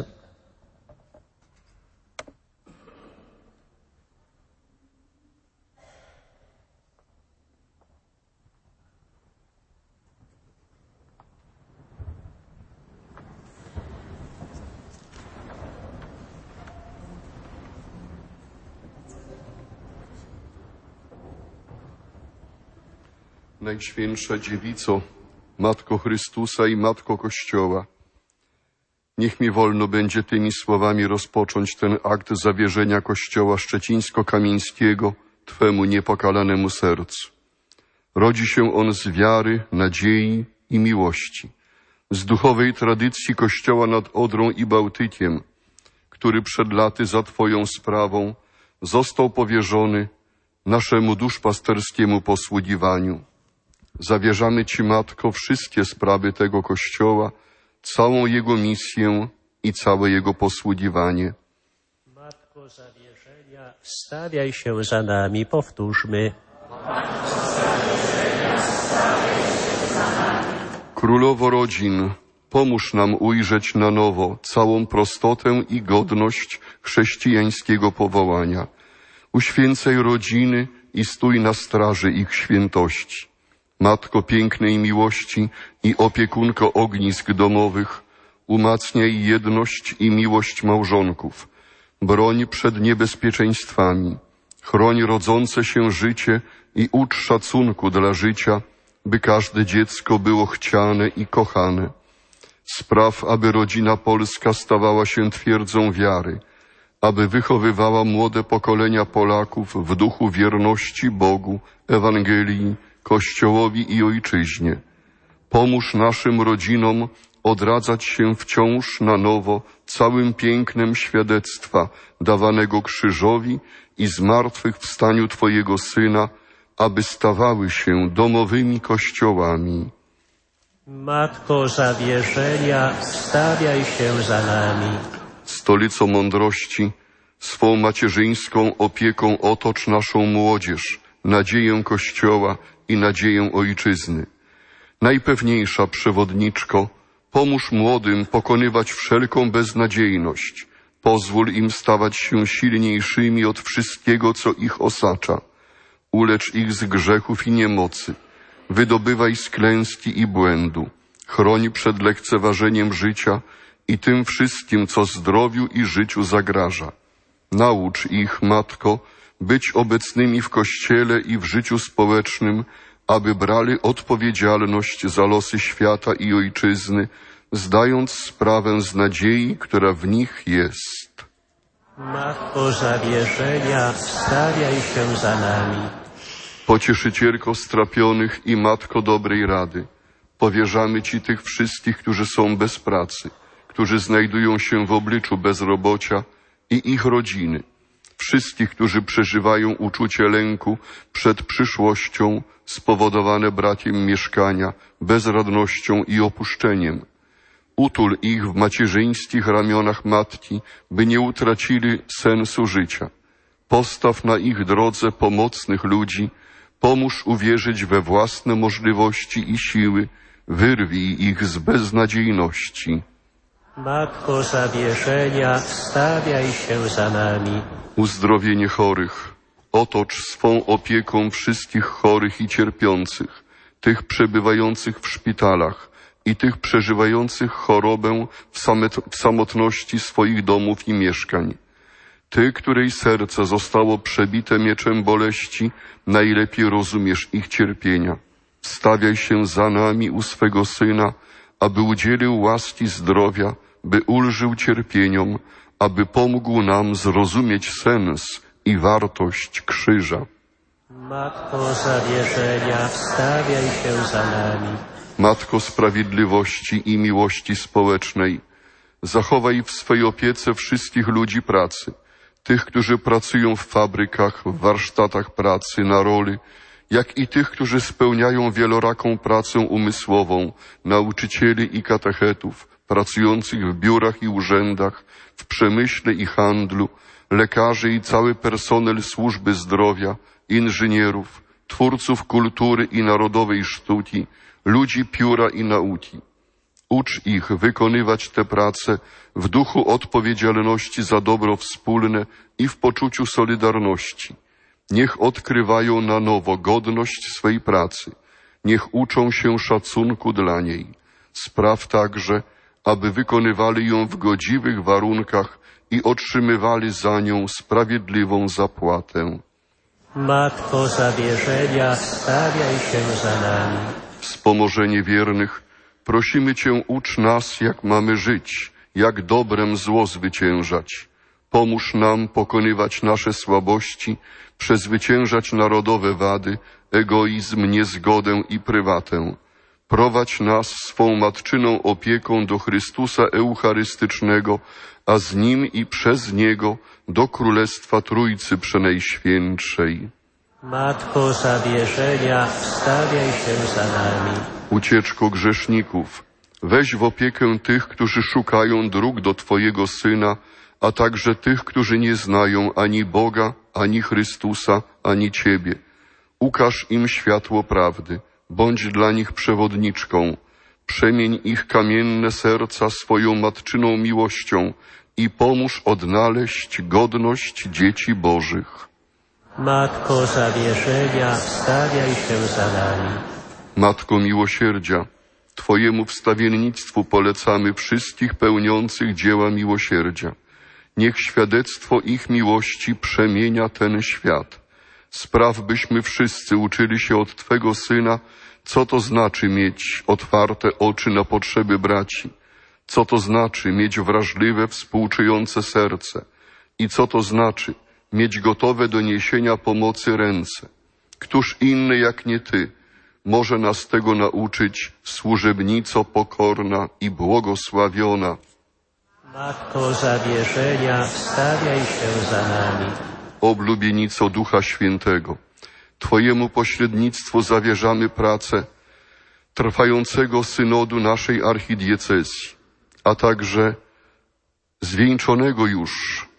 Najświętsza Dziewico, Matko Chrystusa i Matko Kościoła, niech mi wolno będzie tymi słowami rozpocząć ten akt zawierzenia Kościoła Szczecińsko-Kamieńskiego Twemu niepokalanemu sercu. Rodzi się on z wiary, nadziei i miłości, z duchowej tradycji Kościoła nad Odrą i Bałtykiem, który przed laty za Twoją sprawą został powierzony naszemu duszpasterskiemu posługiwaniu. Zawierzamy Ci, Matko, wszystkie sprawy tego Kościoła, całą jego misję i całe jego posługiwanie. Matko zawierzenia, wstawiaj się za nami, powtórzmy. Królowo rodzin, pomóż nam ujrzeć na nowo całą prostotę i godność chrześcijańskiego powołania. Uświęcaj rodziny i stój na straży ich świętości. Matko pięknej miłości i opiekunko ognisk domowych, umacniaj jedność i miłość małżonków. Broń przed niebezpieczeństwami. Chroń rodzące się życie i ucz szacunku dla życia, by każde dziecko było chciane i kochane. Spraw, aby rodzina polska stawała się twierdzą wiary, aby wychowywała młode pokolenia Polaków w duchu wierności Bogu, Ewangelii, Kościołowi i Ojczyźnie. Pomóż naszym rodzinom odradzać się wciąż na nowo całym pięknem świadectwa dawanego krzyżowi i zmartwychwstaniu Twojego Syna, aby stawały się domowymi kościołami. Matko zawierzenia, wstawiaj się za nami. Stolico mądrości, swą macierzyńską opieką otocz naszą młodzież, nadzieję Kościoła i nadzieję Ojczyzny. Najpewniejsza przewodniczko, pomóż młodym pokonywać wszelką beznadziejność. Pozwól im stawać się silniejszymi od wszystkiego, co ich osacza. Ulecz ich z grzechów i niemocy. Wydobywaj z klęski i błędu. Chroń przed lekceważeniem życia i tym wszystkim, co zdrowiu i życiu zagraża. Naucz ich, Matko, być obecnymi w Kościele i w życiu społecznym, aby brali odpowiedzialność za losy świata i Ojczyzny, zdając sprawę z nadziei, która w nich jest. Matko zawierzenia, wstawiaj się za nami. Pocieszycielko strapionych i Matko dobrej rady, powierzamy Ci tych wszystkich, którzy są bez pracy, którzy znajdują się w obliczu bezrobocia i ich rodziny, wszystkich, którzy przeżywają uczucie lęku przed przyszłością spowodowane brakiem mieszkania, bezradnością i opuszczeniem. Utul ich w macierzyńskich ramionach Matki, by nie utracili sensu życia. Postaw na ich drodze pomocnych ludzi, pomóż uwierzyć we własne możliwości i siły, wyrwij ich z beznadziejności. Matko zawierzenia, wstawiaj się za nami. Uzdrowienie chorych. Otocz swą opieką wszystkich chorych i cierpiących, tych przebywających w szpitalach i tych przeżywających chorobę w samotności swoich domów i mieszkań. Ty, której serce zostało przebite mieczem boleści, najlepiej rozumiesz ich cierpienia. Wstawiaj się za nami u swego Syna, aby udzielił łaski zdrowia, by ulżył cierpieniom, aby pomógł nam zrozumieć sens i wartość krzyża. Matko zawierzenia, wstawiaj się za nami. Matko sprawiedliwości i miłości społecznej, zachowaj w swej opiece wszystkich ludzi pracy, tych, którzy pracują w fabrykach, w warsztatach pracy, na roli, jak i tych, którzy spełniają wieloraką pracę umysłową, nauczycieli i katechetów, pracujących w biurach i urzędach, w przemyśle i handlu, lekarzy i cały personel służby zdrowia, inżynierów, twórców kultury i narodowej sztuki, ludzi pióra i nauki. Ucz ich wykonywać tę pracę w duchu odpowiedzialności za dobro wspólne i w poczuciu solidarności. Niech odkrywają na nowo godność swej pracy. Niech uczą się szacunku dla niej. Spraw także, aby wykonywali ją w godziwych warunkach i otrzymywali za nią sprawiedliwą zapłatę. Matko zawierzenia, wstawiaj się za nami. Wspomożenie wiernych, prosimy Cię, ucz nas, jak mamy żyć, jak dobrem zło zwyciężać. Pomóż nam pokonywać nasze słabości, przezwyciężać narodowe wady, egoizm, niezgodę i prywatę. Prowadź nas swą matczyną opieką do Chrystusa Eucharystycznego, a z Nim i przez Niego do Królestwa Trójcy Przenajświętszej. Matko zawierzenia, wstawiaj się za nami. Ucieczko grzeszników, weź w opiekę tych, którzy szukają dróg do Twojego Syna, a także tych, którzy nie znają ani Boga, ani Chrystusa, ani Ciebie. Ukaż im światło prawdy, bądź dla nich przewodniczką. Przemień ich kamienne serca swoją matczyną miłością i pomóż odnaleźć godność dzieci Bożych. Matko zawierzenia, wstawiaj się za nami. Matko miłosierdzia, Twojemu wstawiennictwu polecamy wszystkich pełniących dzieła miłosierdzia. Niech świadectwo ich miłości przemienia ten świat. Spraw, byśmy wszyscy uczyli się od Twego Syna, co to znaczy mieć otwarte oczy na potrzeby braci, co to znaczy mieć wrażliwe, współczujące serce i co to znaczy mieć gotowe do niesienia pomocy ręce. Któż inny jak nie Ty może nas tego nauczyć, służebnico pokorna i błogosławiona? Matko zawierzenia, wstawiaj się za nami. Oblubienico Ducha Świętego, Twojemu pośrednictwu zawierzamy pracę trwającego synodu naszej archidiecezji, a także zwieńczonego już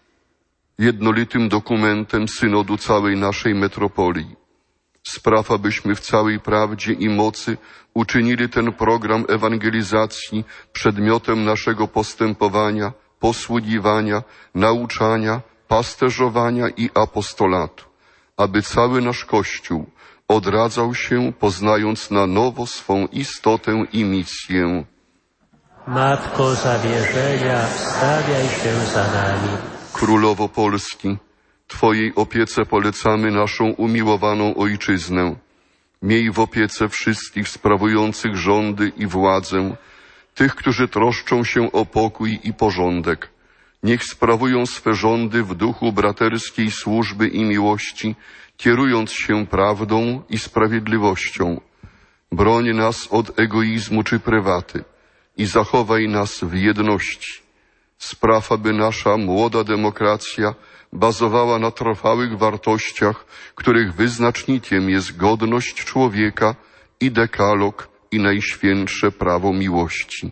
jednolitym dokumentem synodu całej naszej metropolii. Spraw, abyśmy w całej prawdzie i mocy uczynili ten program ewangelizacji przedmiotem naszego postępowania, posługiwania, nauczania, pasterzowania i apostolatu, aby cały nasz Kościół odradzał się, poznając na nowo swą istotę i misję. Matko zawierzenia, wstawiaj się za nami. Królowo Polski, Twojej opiece polecamy naszą umiłowaną ojczyznę. Miej w opiece wszystkich sprawujących rządy i władzę, tych, którzy troszczą się o pokój i porządek. Niech sprawują swe rządy w duchu braterskiej służby i miłości, kierując się prawdą i sprawiedliwością. Broń nas od egoizmu czy prywaty i zachowaj nas w jedności. Spraw, aby nasza młoda demokracja bazowała na trwałych wartościach, których wyznacznikiem jest godność człowieka i dekalog i najświętsze prawo miłości.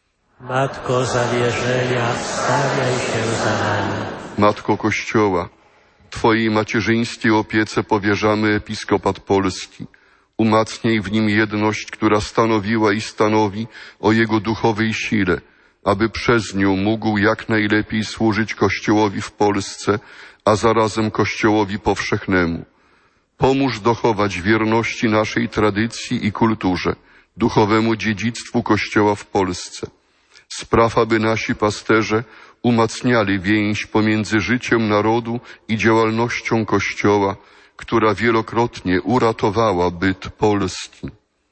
Matko zawierzenia, wstawiaj się za nami. Matko Kościoła, Twojej macierzyńskiej opiece powierzamy Episkopat Polski. Umacniaj w nim jedność, która stanowiła i stanowi o jego duchowej sile, aby przez nią mógł jak najlepiej służyć Kościołowi w Polsce, a zarazem Kościołowi powszechnemu. Pomóż dochować wierności naszej tradycji i kulturze, duchowemu dziedzictwu Kościoła w Polsce. Spraw, aby nasi pasterze umacniali więź pomiędzy życiem narodu i działalnością Kościoła, która wielokrotnie uratowała byt Polski.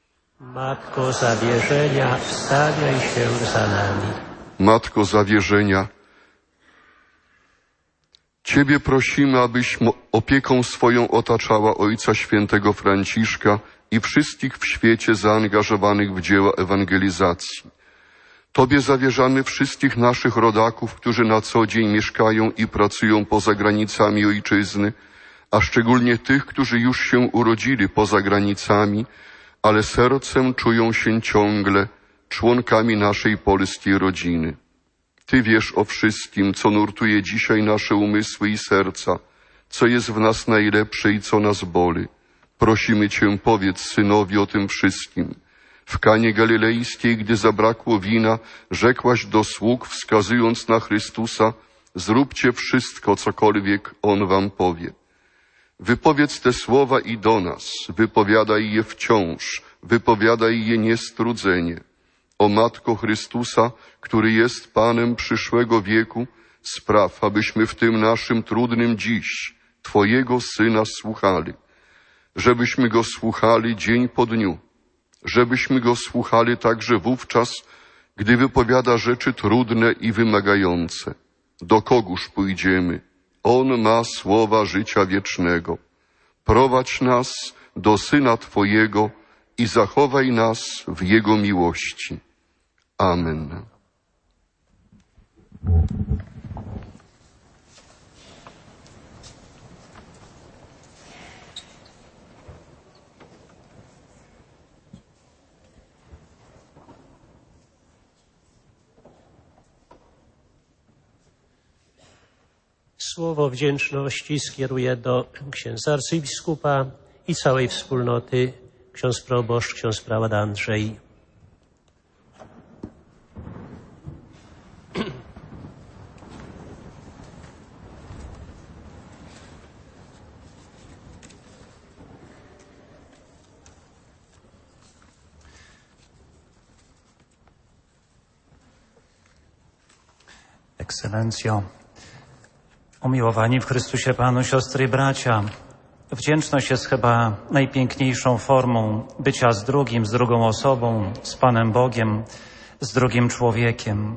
Matko zawierzenia, wstawiaj się za nami. Matko zawierzenia, Ciebie prosimy, abyś opieką swoją otaczała Ojca Świętego Franciszka i wszystkich w świecie zaangażowanych w dzieła ewangelizacji. Tobie zawierzamy wszystkich naszych rodaków, którzy na co dzień mieszkają i pracują poza granicami ojczyzny, a szczególnie tych, którzy już się urodzili poza granicami, ale sercem czują się ciągle członkami naszej polskiej rodziny. Ty wiesz o wszystkim, co nurtuje dzisiaj nasze umysły i serca, co jest w nas najlepsze i co nas boli. Prosimy Cię, powiedz Synowi o tym wszystkim. W Kanie Galilejskiej, gdy zabrakło wina, rzekłaś do sług, wskazując na Chrystusa, zróbcie wszystko, cokolwiek On wam powie. Wypowiedz te słowa i do nas, wypowiadaj je wciąż, wypowiadaj je niestrudzenie. O Matko Chrystusa, który jest Panem przyszłego wieku, spraw, abyśmy w tym naszym trudnym dziś Twojego Syna słuchali, żebyśmy Go słuchali dzień po dniu, żebyśmy Go słuchali także wówczas, gdy wypowiada rzeczy trudne i wymagające. Do kogóż pójdziemy? On ma słowa życia wiecznego. Prowadź nas do Syna Twojego i zachowaj nas w Jego miłości. Amen. Słowo wdzięczności skieruję do księdza arcybiskupa i całej wspólnoty, ksiądz proboszcz, ksiądz prałat Andrzej. Ekscelencjo, umiłowani w Chrystusie Panu, siostry i bracia, wdzięczność jest chyba najpiękniejszą formą bycia z drugim, z drugą osobą, z Panem Bogiem, z drugim człowiekiem.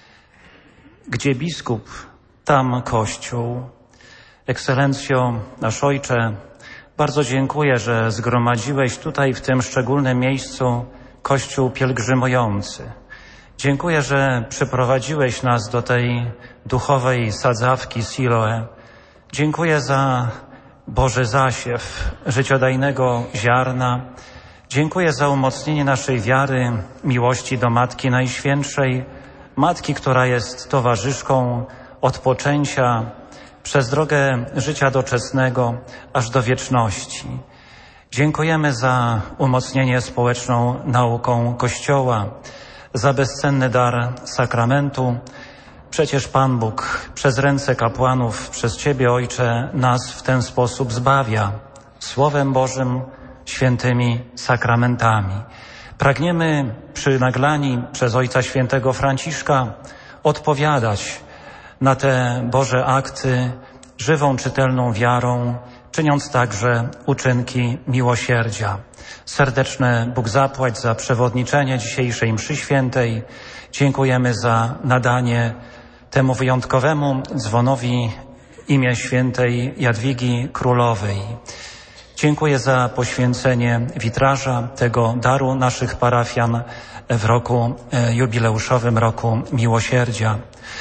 Gdzie biskup, tam Kościół. Ekscelencjo, nasz Ojcze, bardzo dziękuję, że zgromadziłeś tutaj w tym szczególnym miejscu Kościół pielgrzymujący. Dziękuję, że przyprowadziłeś nas do tej duchowej sadzawki Siloe. Dziękuję za Boży zasiew życiodajnego ziarna. Dziękuję za umocnienie naszej wiary, miłości do Matki Najświętszej, Matki, która jest towarzyszką od poczęcia przez drogę życia doczesnego aż do wieczności. Dziękujemy za umocnienie społeczną nauką Kościoła, za bezcenny dar sakramentu. Przecież Pan Bóg przez ręce kapłanów, przez Ciebie, Ojcze, nas w ten sposób zbawia. Słowem Bożym, świętymi sakramentami. Pragniemy, przynaglani przez Ojca Świętego Franciszka, odpowiadać na te Boże akty żywą, czytelną wiarą, czyniąc także uczynki miłosierdzia. Serdeczne Bóg zapłać za przewodniczenie dzisiejszej mszy świętej. Dziękujemy za nadanie temu wyjątkowemu dzwonowi imię świętej Jadwigi Królowej. Dziękuję za poświęcenie witraża, tego daru naszych parafian w roku jubileuszowym, roku miłosierdzia.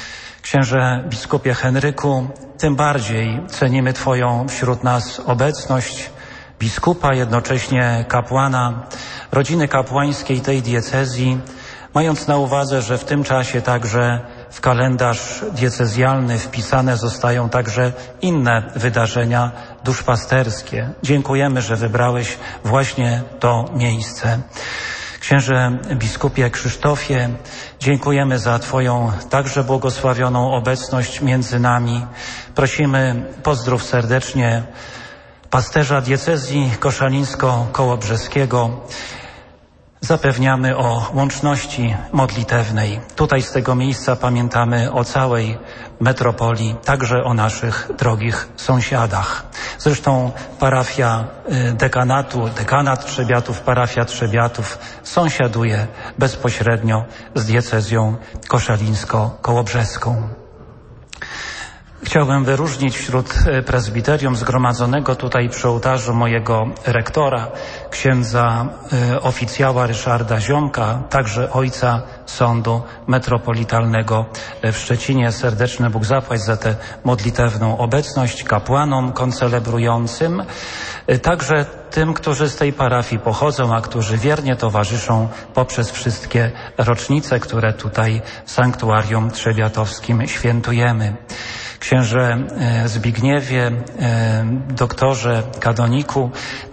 Księże biskupie Henryku, tym bardziej cenimy Twoją wśród nas obecność, biskupa, jednocześnie kapłana, rodziny kapłańskiej tej diecezji, mając na uwadze, że w tym czasie także w kalendarz diecezjalny wpisane zostają także inne wydarzenia duszpasterskie. Dziękujemy, że wybrałeś właśnie to miejsce. Księże biskupie Krzysztofie, dziękujemy za Twoją także błogosławioną obecność między nami. Prosimy, pozdrów serdecznie pasterza diecezji koszalińsko-kołobrzeskiego. Zapewniamy o łączności modlitewnej. Tutaj z tego miejsca pamiętamy o całej metropolii, także o naszych drogich sąsiadach. Zresztą parafia dekanat Trzebiatów, parafia Trzebiatów sąsiaduje bezpośrednio z diecezją koszalińsko-kołobrzeską. Chciałbym wyróżnić wśród prezbiterium zgromadzonego tutaj przy ołtarzu mojego rektora, księdza oficjała Ryszarda Ziomka, także ojca Sądu Metropolitalnego w Szczecinie. Serdeczny Bóg zapłać za tę modlitewną obecność, kapłanom koncelebrującym, także tym, którzy z tej parafii pochodzą, a którzy wiernie towarzyszą poprzez wszystkie rocznice, które tutaj w sanktuarium trzebiatowskim świętujemy. Księże Zbigniewie, doktorze kanoniku,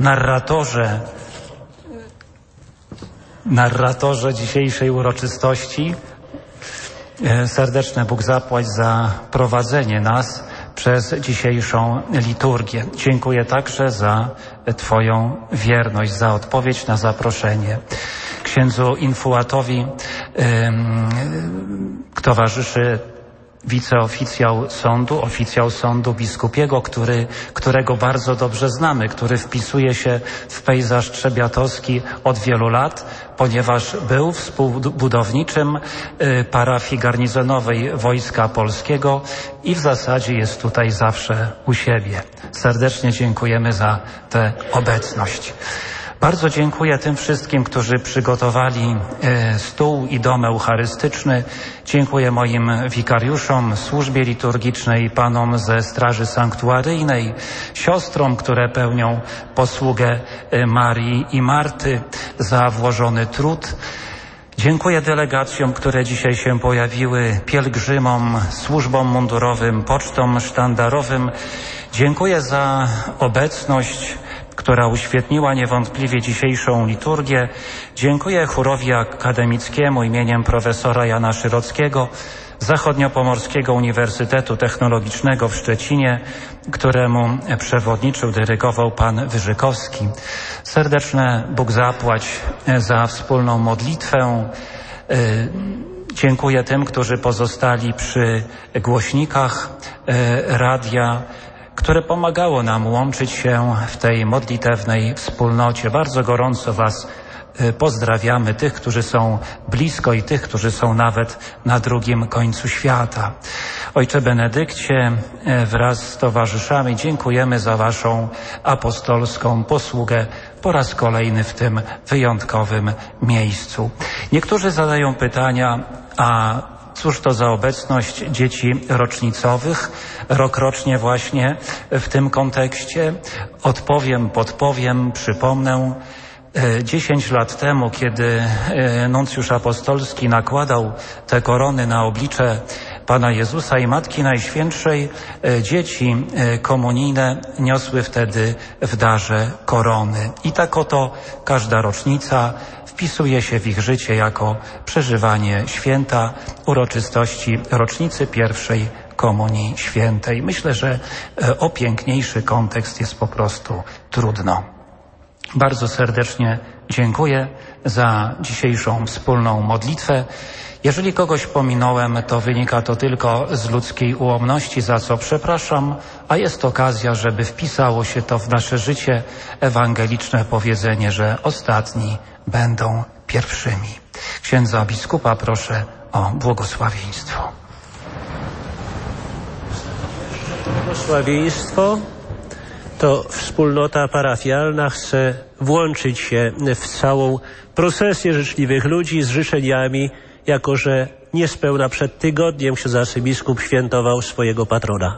narratorze dzisiejszej uroczystości, serdeczny Bóg zapłać za prowadzenie nas przez dzisiejszą liturgię. Dziękuję także za Twoją wierność, za odpowiedź na zaproszenie. Księdzu infuatowi towarzyszy wiceoficjał sądu, oficjał sądu biskupiego, którego bardzo dobrze znamy, który wpisuje się w pejzaż trzebiatowski od wielu lat, ponieważ był współbudowniczym parafii garnizonowej Wojska Polskiego i w zasadzie jest tutaj zawsze u siebie. Serdecznie dziękujemy za tę obecność. Bardzo dziękuję tym wszystkim, którzy przygotowali stół i dom eucharystyczny. Dziękuję moim wikariuszom, służbie liturgicznej, panom ze Straży Sanktuaryjnej, siostrom, które pełnią posługę Marii i Marty za włożony trud. Dziękuję delegacjom, które dzisiaj się pojawiły, pielgrzymom, służbom mundurowym, pocztom sztandarowym. Dziękuję za obecność, która uświetniła niewątpliwie dzisiejszą liturgię. Dziękuję chórowi akademickiemu imieniem profesora Jana Szyrockiego Zachodniopomorskiego Uniwersytetu Technologicznego w Szczecinie, któremu przewodniczył, dyrygował pan Wyżykowski. Serdeczne Bóg zapłać za wspólną modlitwę. Dziękuję tym, którzy pozostali przy głośnikach radia, które pomagało nam łączyć się w tej modlitewnej wspólnocie. Bardzo gorąco Was pozdrawiamy, tych, którzy są blisko i tych, którzy są nawet na drugim końcu świata. Ojcze Benedykcie, wraz z towarzyszami dziękujemy za Waszą apostolską posługę po raz kolejny w tym wyjątkowym miejscu. Niektórzy zadają pytania, a cóż to za obecność dzieci rocznicowych, rokrocznie właśnie w tym kontekście? Odpowiem, podpowiem, przypomnę. 10 lat temu, kiedy nuncjusz apostolski nakładał te korony na oblicze Pana Jezusa i Matki Najświętszej, dzieci komunijne niosły wtedy w darze korony. I tak oto każda rocznica wpisuje się w ich życie jako przeżywanie święta, uroczystości rocznicy pierwszej Komunii Świętej. Myślę, że o piękniejszy kontekst jest po prostu trudno. Bardzo serdecznie dziękuję za dzisiejszą wspólną modlitwę. Jeżeli kogoś pominąłem, to wynika to tylko z ludzkiej ułomności, za co przepraszam, a jest okazja, żeby wpisało się to w nasze życie ewangeliczne powiedzenie, że ostatni będą pierwszymi. Księdza biskupa proszę o błogosławieństwo. Błogosławieństwo to wspólnota parafialna chce włączyć się w całą procesję życzliwych ludzi z życzeniami, jako że niespełna przed tygodniem ksiądz arcybiskup świętował swojego patrona.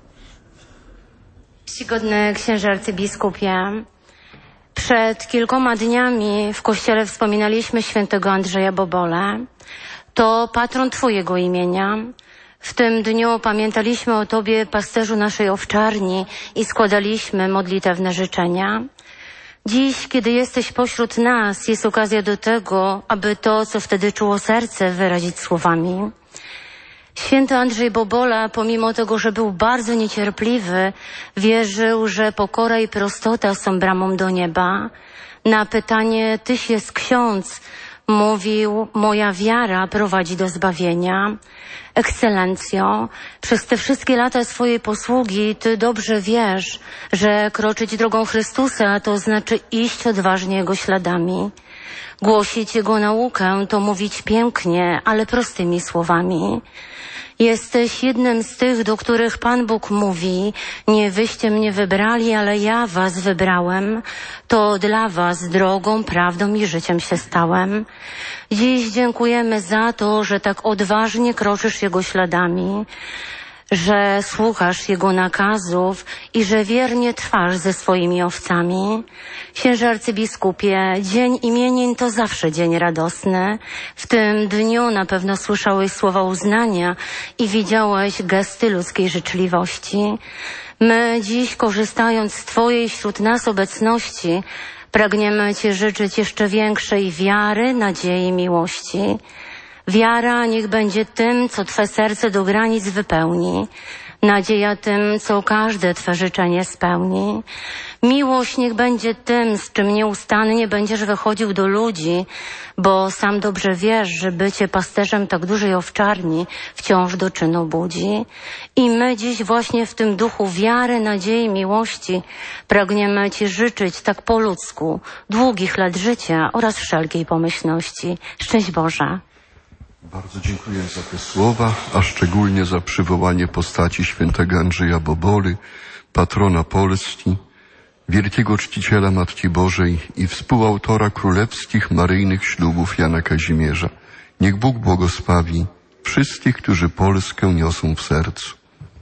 Czcigodny księże arcybiskupie, przed kilkoma dniami w kościele wspominaliśmy świętego Andrzeja Bobole. To patron Twojego imienia. W tym dniu pamiętaliśmy o Tobie, pasterzu naszej owczarni, i składaliśmy modlitewne życzenia. Dziś, kiedy jesteś pośród nas, jest okazja do tego, aby to, co wtedy czuło serce, wyrazić słowami. Święty Andrzej Bobola, pomimo tego, że był bardzo niecierpliwy, wierzył, że pokora i prostota są bramą do nieba. Na pytanie, Tyś jest ksiądz, mówił, moja wiara prowadzi do zbawienia. Ekscelencjo, przez te wszystkie lata swojej posługi Ty dobrze wiesz, że kroczyć drogą Chrystusa to znaczy iść odważnie Jego śladami. Głosić Jego naukę to mówić pięknie, ale prostymi słowami. Jesteś jednym z tych, do których Pan Bóg mówi, nie wyście mnie wybrali, ale ja was wybrałem. To dla was drogą, prawdą i życiem się stałem. Dziś dziękujemy za to, że tak odważnie kroczysz Jego śladami, że słuchasz Jego nakazów i że wiernie trwasz ze swoimi owcami. Księże arcybiskupie, dzień imienin to zawsze dzień radosny. W tym dniu na pewno słyszałeś słowa uznania i widziałeś gesty ludzkiej życzliwości. My dziś, korzystając z Twojej wśród nas obecności, pragniemy Ci życzyć jeszcze większej wiary, nadziei i miłości. Wiara niech będzie tym, co Twe serce do granic wypełni. nadzieja tym, co każde Twe życzenie spełni. Miłość niech będzie tym, z czym nieustannie będziesz wychodził do ludzi, bo sam dobrze wiesz, że bycie pasterzem tak dużej owczarni wciąż do czynu budzi. I my dziś właśnie w tym duchu wiary, nadziei, miłości pragniemy Ci życzyć tak po ludzku długich lat życia oraz wszelkiej pomyślności. Szczęść Boże. Bardzo dziękuję za te słowa, a szczególnie za przywołanie postaci świętego Andrzeja Boboli, patrona Polski, wielkiego czciciela Matki Bożej i współautora królewskich maryjnych ślubów Jana Kazimierza. Niech Bóg błogosławi wszystkich, którzy Polskę niosą w sercu.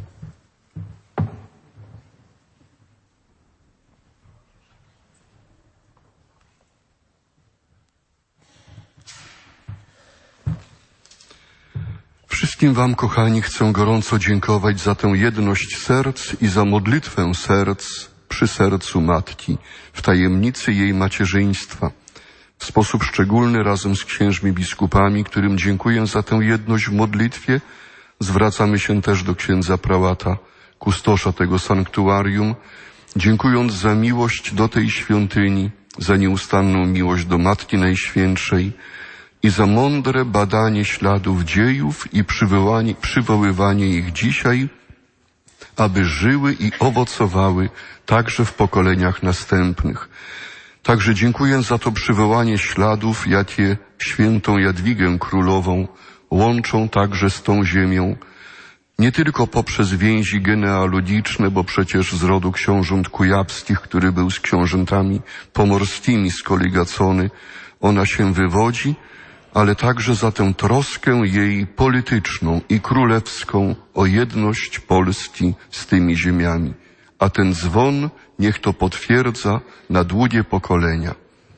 Wszystkim Wam, kochani, chcę gorąco dziękować za tę jedność serc i za modlitwę serc przy sercu Matki, w tajemnicy jej macierzyństwa. W sposób szczególny razem z księżmi biskupami, którym dziękuję za tę jedność w modlitwie, zwracamy się też do księdza prałata, kustosza tego sanktuarium, dziękując za miłość do tej świątyni, za nieustanną miłość do Matki Najświętszej i za mądre badanie śladów dziejów i przywoływanie ich dzisiaj, aby żyły i owocowały także w pokoleniach następnych. Także dziękuję za to przywołanie śladów, jakie świętą Jadwigę Królową łączą także z tą ziemią, nie tylko poprzez więzi genealogiczne, bo przecież z rodu książąt kujawskich, który był z książętami pomorskimi skoligacony, ona się wywodzi, ale także za tę troskę jej polityczną i królewską o jedność Polski z tymi ziemiami. A ten dzwon niech to potwierdza na długie pokolenia.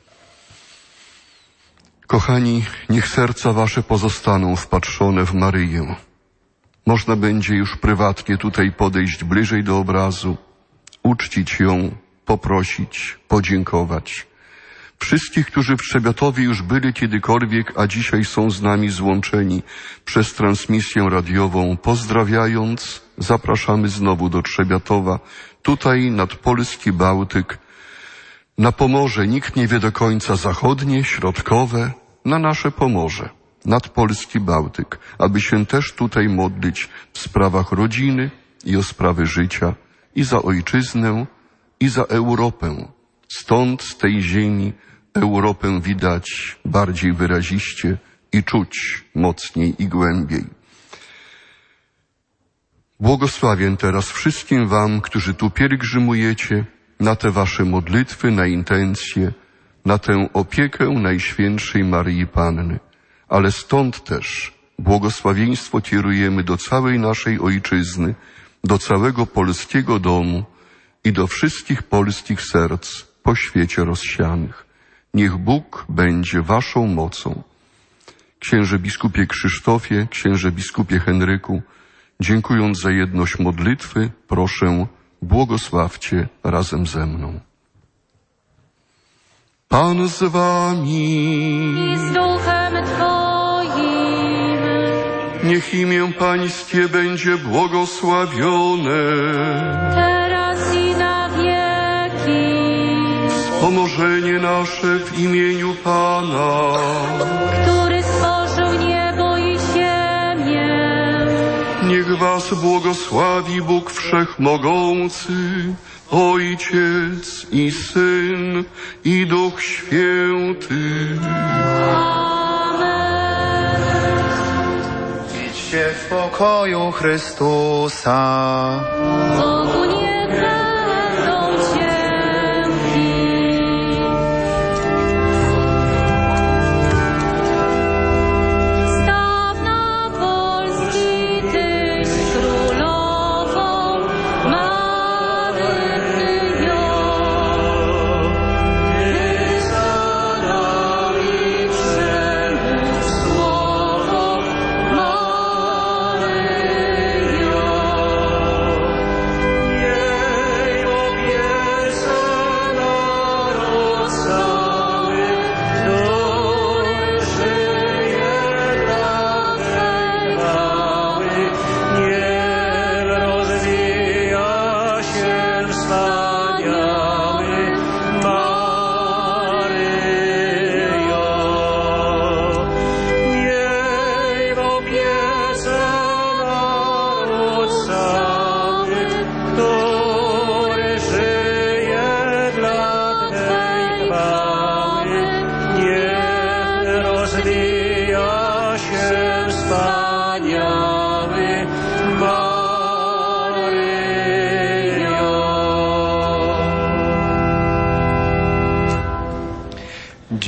Kochani, niech serca wasze pozostaną wpatrzone w Maryję. Można będzie już prywatnie tutaj podejść bliżej do obrazu, uczcić ją, poprosić, podziękować. Wszystkich, którzy w Trzebiatowie już byli kiedykolwiek, a dzisiaj są z nami złączeni przez transmisję radiową, pozdrawiając, zapraszamy znowu do Trzebiatowa, tutaj nad polski Bałtyk, na Pomorze, nikt nie wie do końca, zachodnie, środkowe, na nasze Pomorze, nad polski Bałtyk, aby się też tutaj modlić w sprawach rodziny i o sprawy życia, i za ojczyznę, i za Europę. Stąd, z tej ziemi, Europę widać bardziej wyraziście i czuć mocniej i głębiej. Błogosławię teraz wszystkim wam, którzy tu pielgrzymujecie, na te wasze modlitwy, na intencje, na tę opiekę Najświętszej Maryi Panny. Ale stąd też błogosławieństwo kierujemy do całej naszej ojczyzny, do całego polskiego domu i do wszystkich polskich serc po świecie rozsianych. Niech Bóg będzie waszą mocą. Księże biskupie Krzysztofie, księże biskupie Henryku, dziękując za jedność modlitwy, proszę, błogosławcie razem ze mną. Pan z wami. I z duchem Twoim. Niech imię Pańskie będzie błogosławione. Teraz i na wieki. Wspomożenie nasze w imieniu Pana, Który stworzył niebo i ziemię. niech was błogosławi Bóg Wszechmogący, Ojciec i Syn i Duch Święty. Idźcie w pokoju Chrystusa. Bogu niech będą dzięki. Staw na Polski Tyś królową, Maryjo. Ty za nami przemów słowo, Maryjo.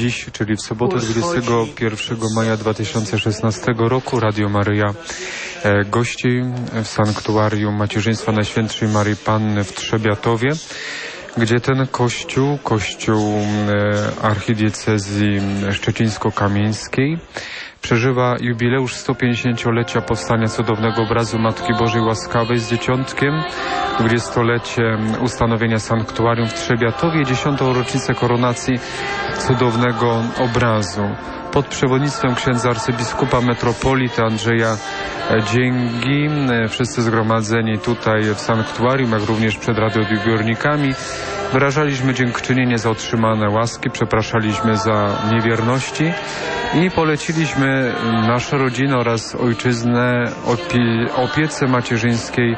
Dziś, czyli w sobotę 21 maja 2016 roku, Radio Maryja gości w sanktuarium Macierzyństwa Najświętszej Maryi Panny w Trzebiatowie, gdzie ten kościół archidiecezji szczecińsko-kamieńskiej przeżywa jubileusz 150-lecia powstania cudownego obrazu Matki Bożej Łaskawej z Dzieciątkiem, 20-lecie ustanowienia sanktuarium w Trzebiatowie, 10. rocznicę koronacji cudownego obrazu. Pod przewodnictwem księdza arcybiskupa metropolity Andrzeja Dzięgi, wszyscy zgromadzeni tutaj w sanktuarium, jak również przed radioodbiornikami, wyrażaliśmy dziękczynienie za otrzymane łaski, przepraszaliśmy za niewierności i poleciliśmy nasze rodziny oraz ojczyznę opiece macierzyńskiej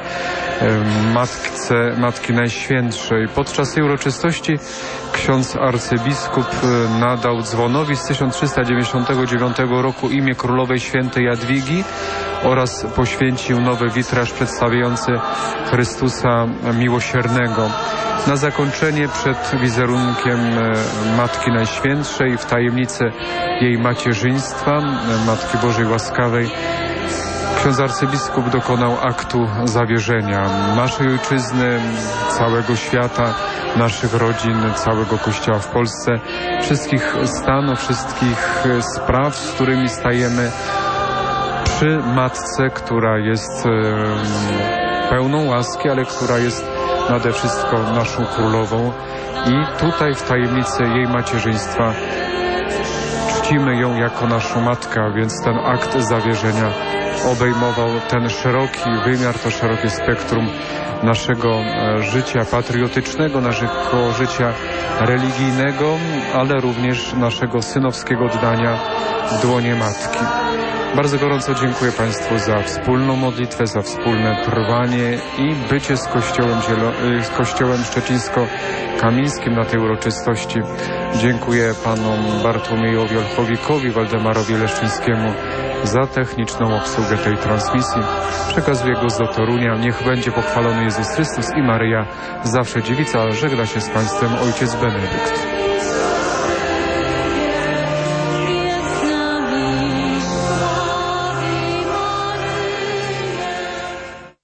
Matki Najświętszej. Podczas tej uroczystości ksiądz arcybiskup nadał dzwonowi z 1399 roku imię królowej świętej Jadwigi oraz poświęcił nowy witraż przedstawiający Chrystusa Miłosiernego. Na zakończenie przed wizerunkiem Matki Najświętszej w tajemnicy jej macierzyństwa, Matki Bożej Łaskawej, ksiądz arcybiskup dokonał aktu zawierzenia naszej ojczyzny, całego świata, naszych rodzin, całego Kościoła w Polsce, wszystkich stanów, wszystkich spraw, z którymi stajemy przy Matce, która jest pełną łaski, ale która jest nade wszystko naszą królową i tutaj w tajemnicy jej macierzyństwa czcimy ją jako naszą matkę, więc ten akt zawierzenia obejmował ten szeroki wymiar, to szerokie spektrum naszego życia patriotycznego, naszego życia religijnego, ale również naszego synowskiego oddania w dłonie Matki. Bardzo gorąco dziękuję Państwu za wspólną modlitwę, za wspólne trwanie i bycie z Kościołem Szczecińsko-Kamińskim na tej uroczystości. Dziękuję panom Bartłomiejowi Olchowikowi, Waldemarowi Leszczyńskiemu za techniczną obsługę tej transmisji. Przekazuję głos do Torunia. Niech będzie pochwalony Jezus Chrystus i Maryja, zawsze dziewica. Żegna się z Państwem ojciec Benedykt.